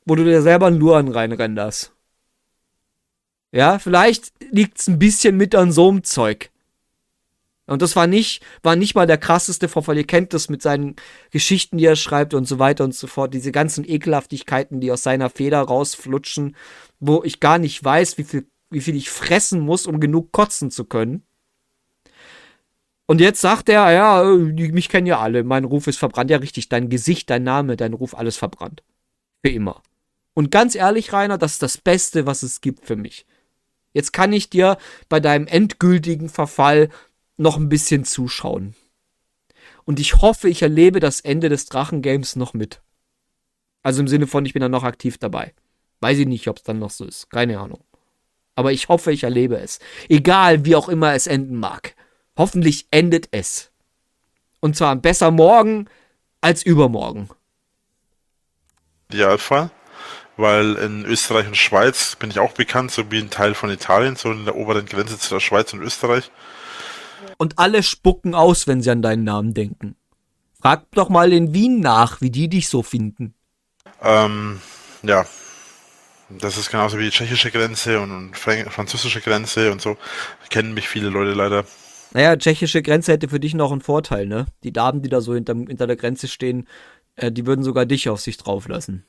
wo du dir selber einen Luren reinrenderst. Ja, vielleicht liegt's ein bisschen mit an so einem Zeug. Und das war nicht, war nicht mal der krasseste Vorfall. Ihr kennt das mit seinen Geschichten, die er schreibt und so weiter und so fort. Diese ganzen Ekelhaftigkeiten, die aus seiner Feder rausflutschen, wo ich gar nicht weiß, wie viel, wie viel ich fressen muss, um genug kotzen zu können. Und jetzt sagt er, ja, die, mich kennen ja alle, mein Ruf ist verbrannt. Ja, richtig, dein Gesicht, dein Name, dein Ruf, alles verbrannt. Für immer. Und ganz ehrlich, Rainer, das ist das Beste, was es gibt für mich. Jetzt kann ich dir bei deinem endgültigen Verfall noch ein bisschen zuschauen. Und ich hoffe, ich erlebe das Ende des Drachengames noch mit. Also im Sinne von, ich bin dann noch aktiv dabei. Weiß ich nicht, ob es dann noch so ist. Keine Ahnung. Aber ich hoffe, ich erlebe es. Egal, wie auch immer es enden mag. Hoffentlich endet es. Und zwar besser morgen als übermorgen. Idealfall. Weil in Österreich und Schweiz bin ich auch bekannt, so wie ein Teil von Italien, so in der oberen Grenze zu der Schweiz und Österreich. Und alle spucken aus, wenn sie an deinen Namen denken. Frag doch mal in Wien nach, wie die dich so finden. Ähm, ja. Das ist genauso wie die tschechische Grenze und, und französische Grenze und so. Kennen mich viele Leute leider. Naja, tschechische Grenze hätte für dich noch einen Vorteil, ne? Die Damen, die da so hinter, hinter der Grenze stehen, äh, die würden sogar dich auf sich drauf lassen.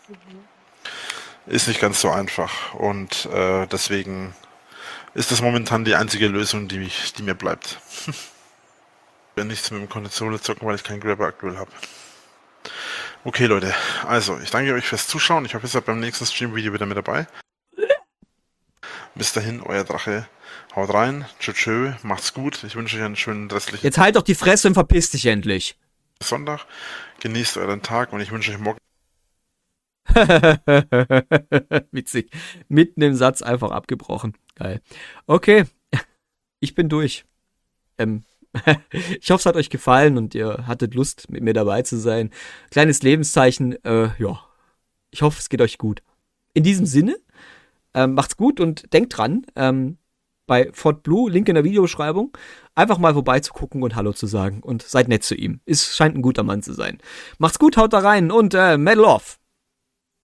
Ist nicht ganz so einfach und äh, deswegen ist das momentan die einzige Lösung, die, mich, die mir bleibt. Ich will nichts mit dem Konsole zocken, weil ich keinen Grabber aktuell habe. Okay, Leute, also ich danke euch fürs Zuschauen. Ich hoffe, ihr seid beim nächsten Stream-Video wieder mit dabei. Bis dahin, euer Drache. Haut rein, tschö tschö, macht's gut. Ich wünsche euch einen schönen restlichen Jetzt halt doch die Fresse und verpiss dich endlich. Sonntag. Genießt euren Tag und ich wünsche euch morgen Witzig. Mitten im Satz einfach abgebrochen. Geil. Okay. Ich bin durch. Ähm, ich hoffe, es hat euch gefallen und ihr hattet Lust, mit mir dabei zu sein. Kleines Lebenszeichen. Äh, ja. Ich hoffe, es geht euch gut. In diesem Sinne, ähm, macht's gut und denkt dran, ähm, bei Fort Blue, Link in der Videobeschreibung, einfach mal vorbeizugucken und Hallo zu sagen und seid nett zu ihm. Es scheint ein guter Mann zu sein. Macht's gut, haut da rein und äh, Medal off!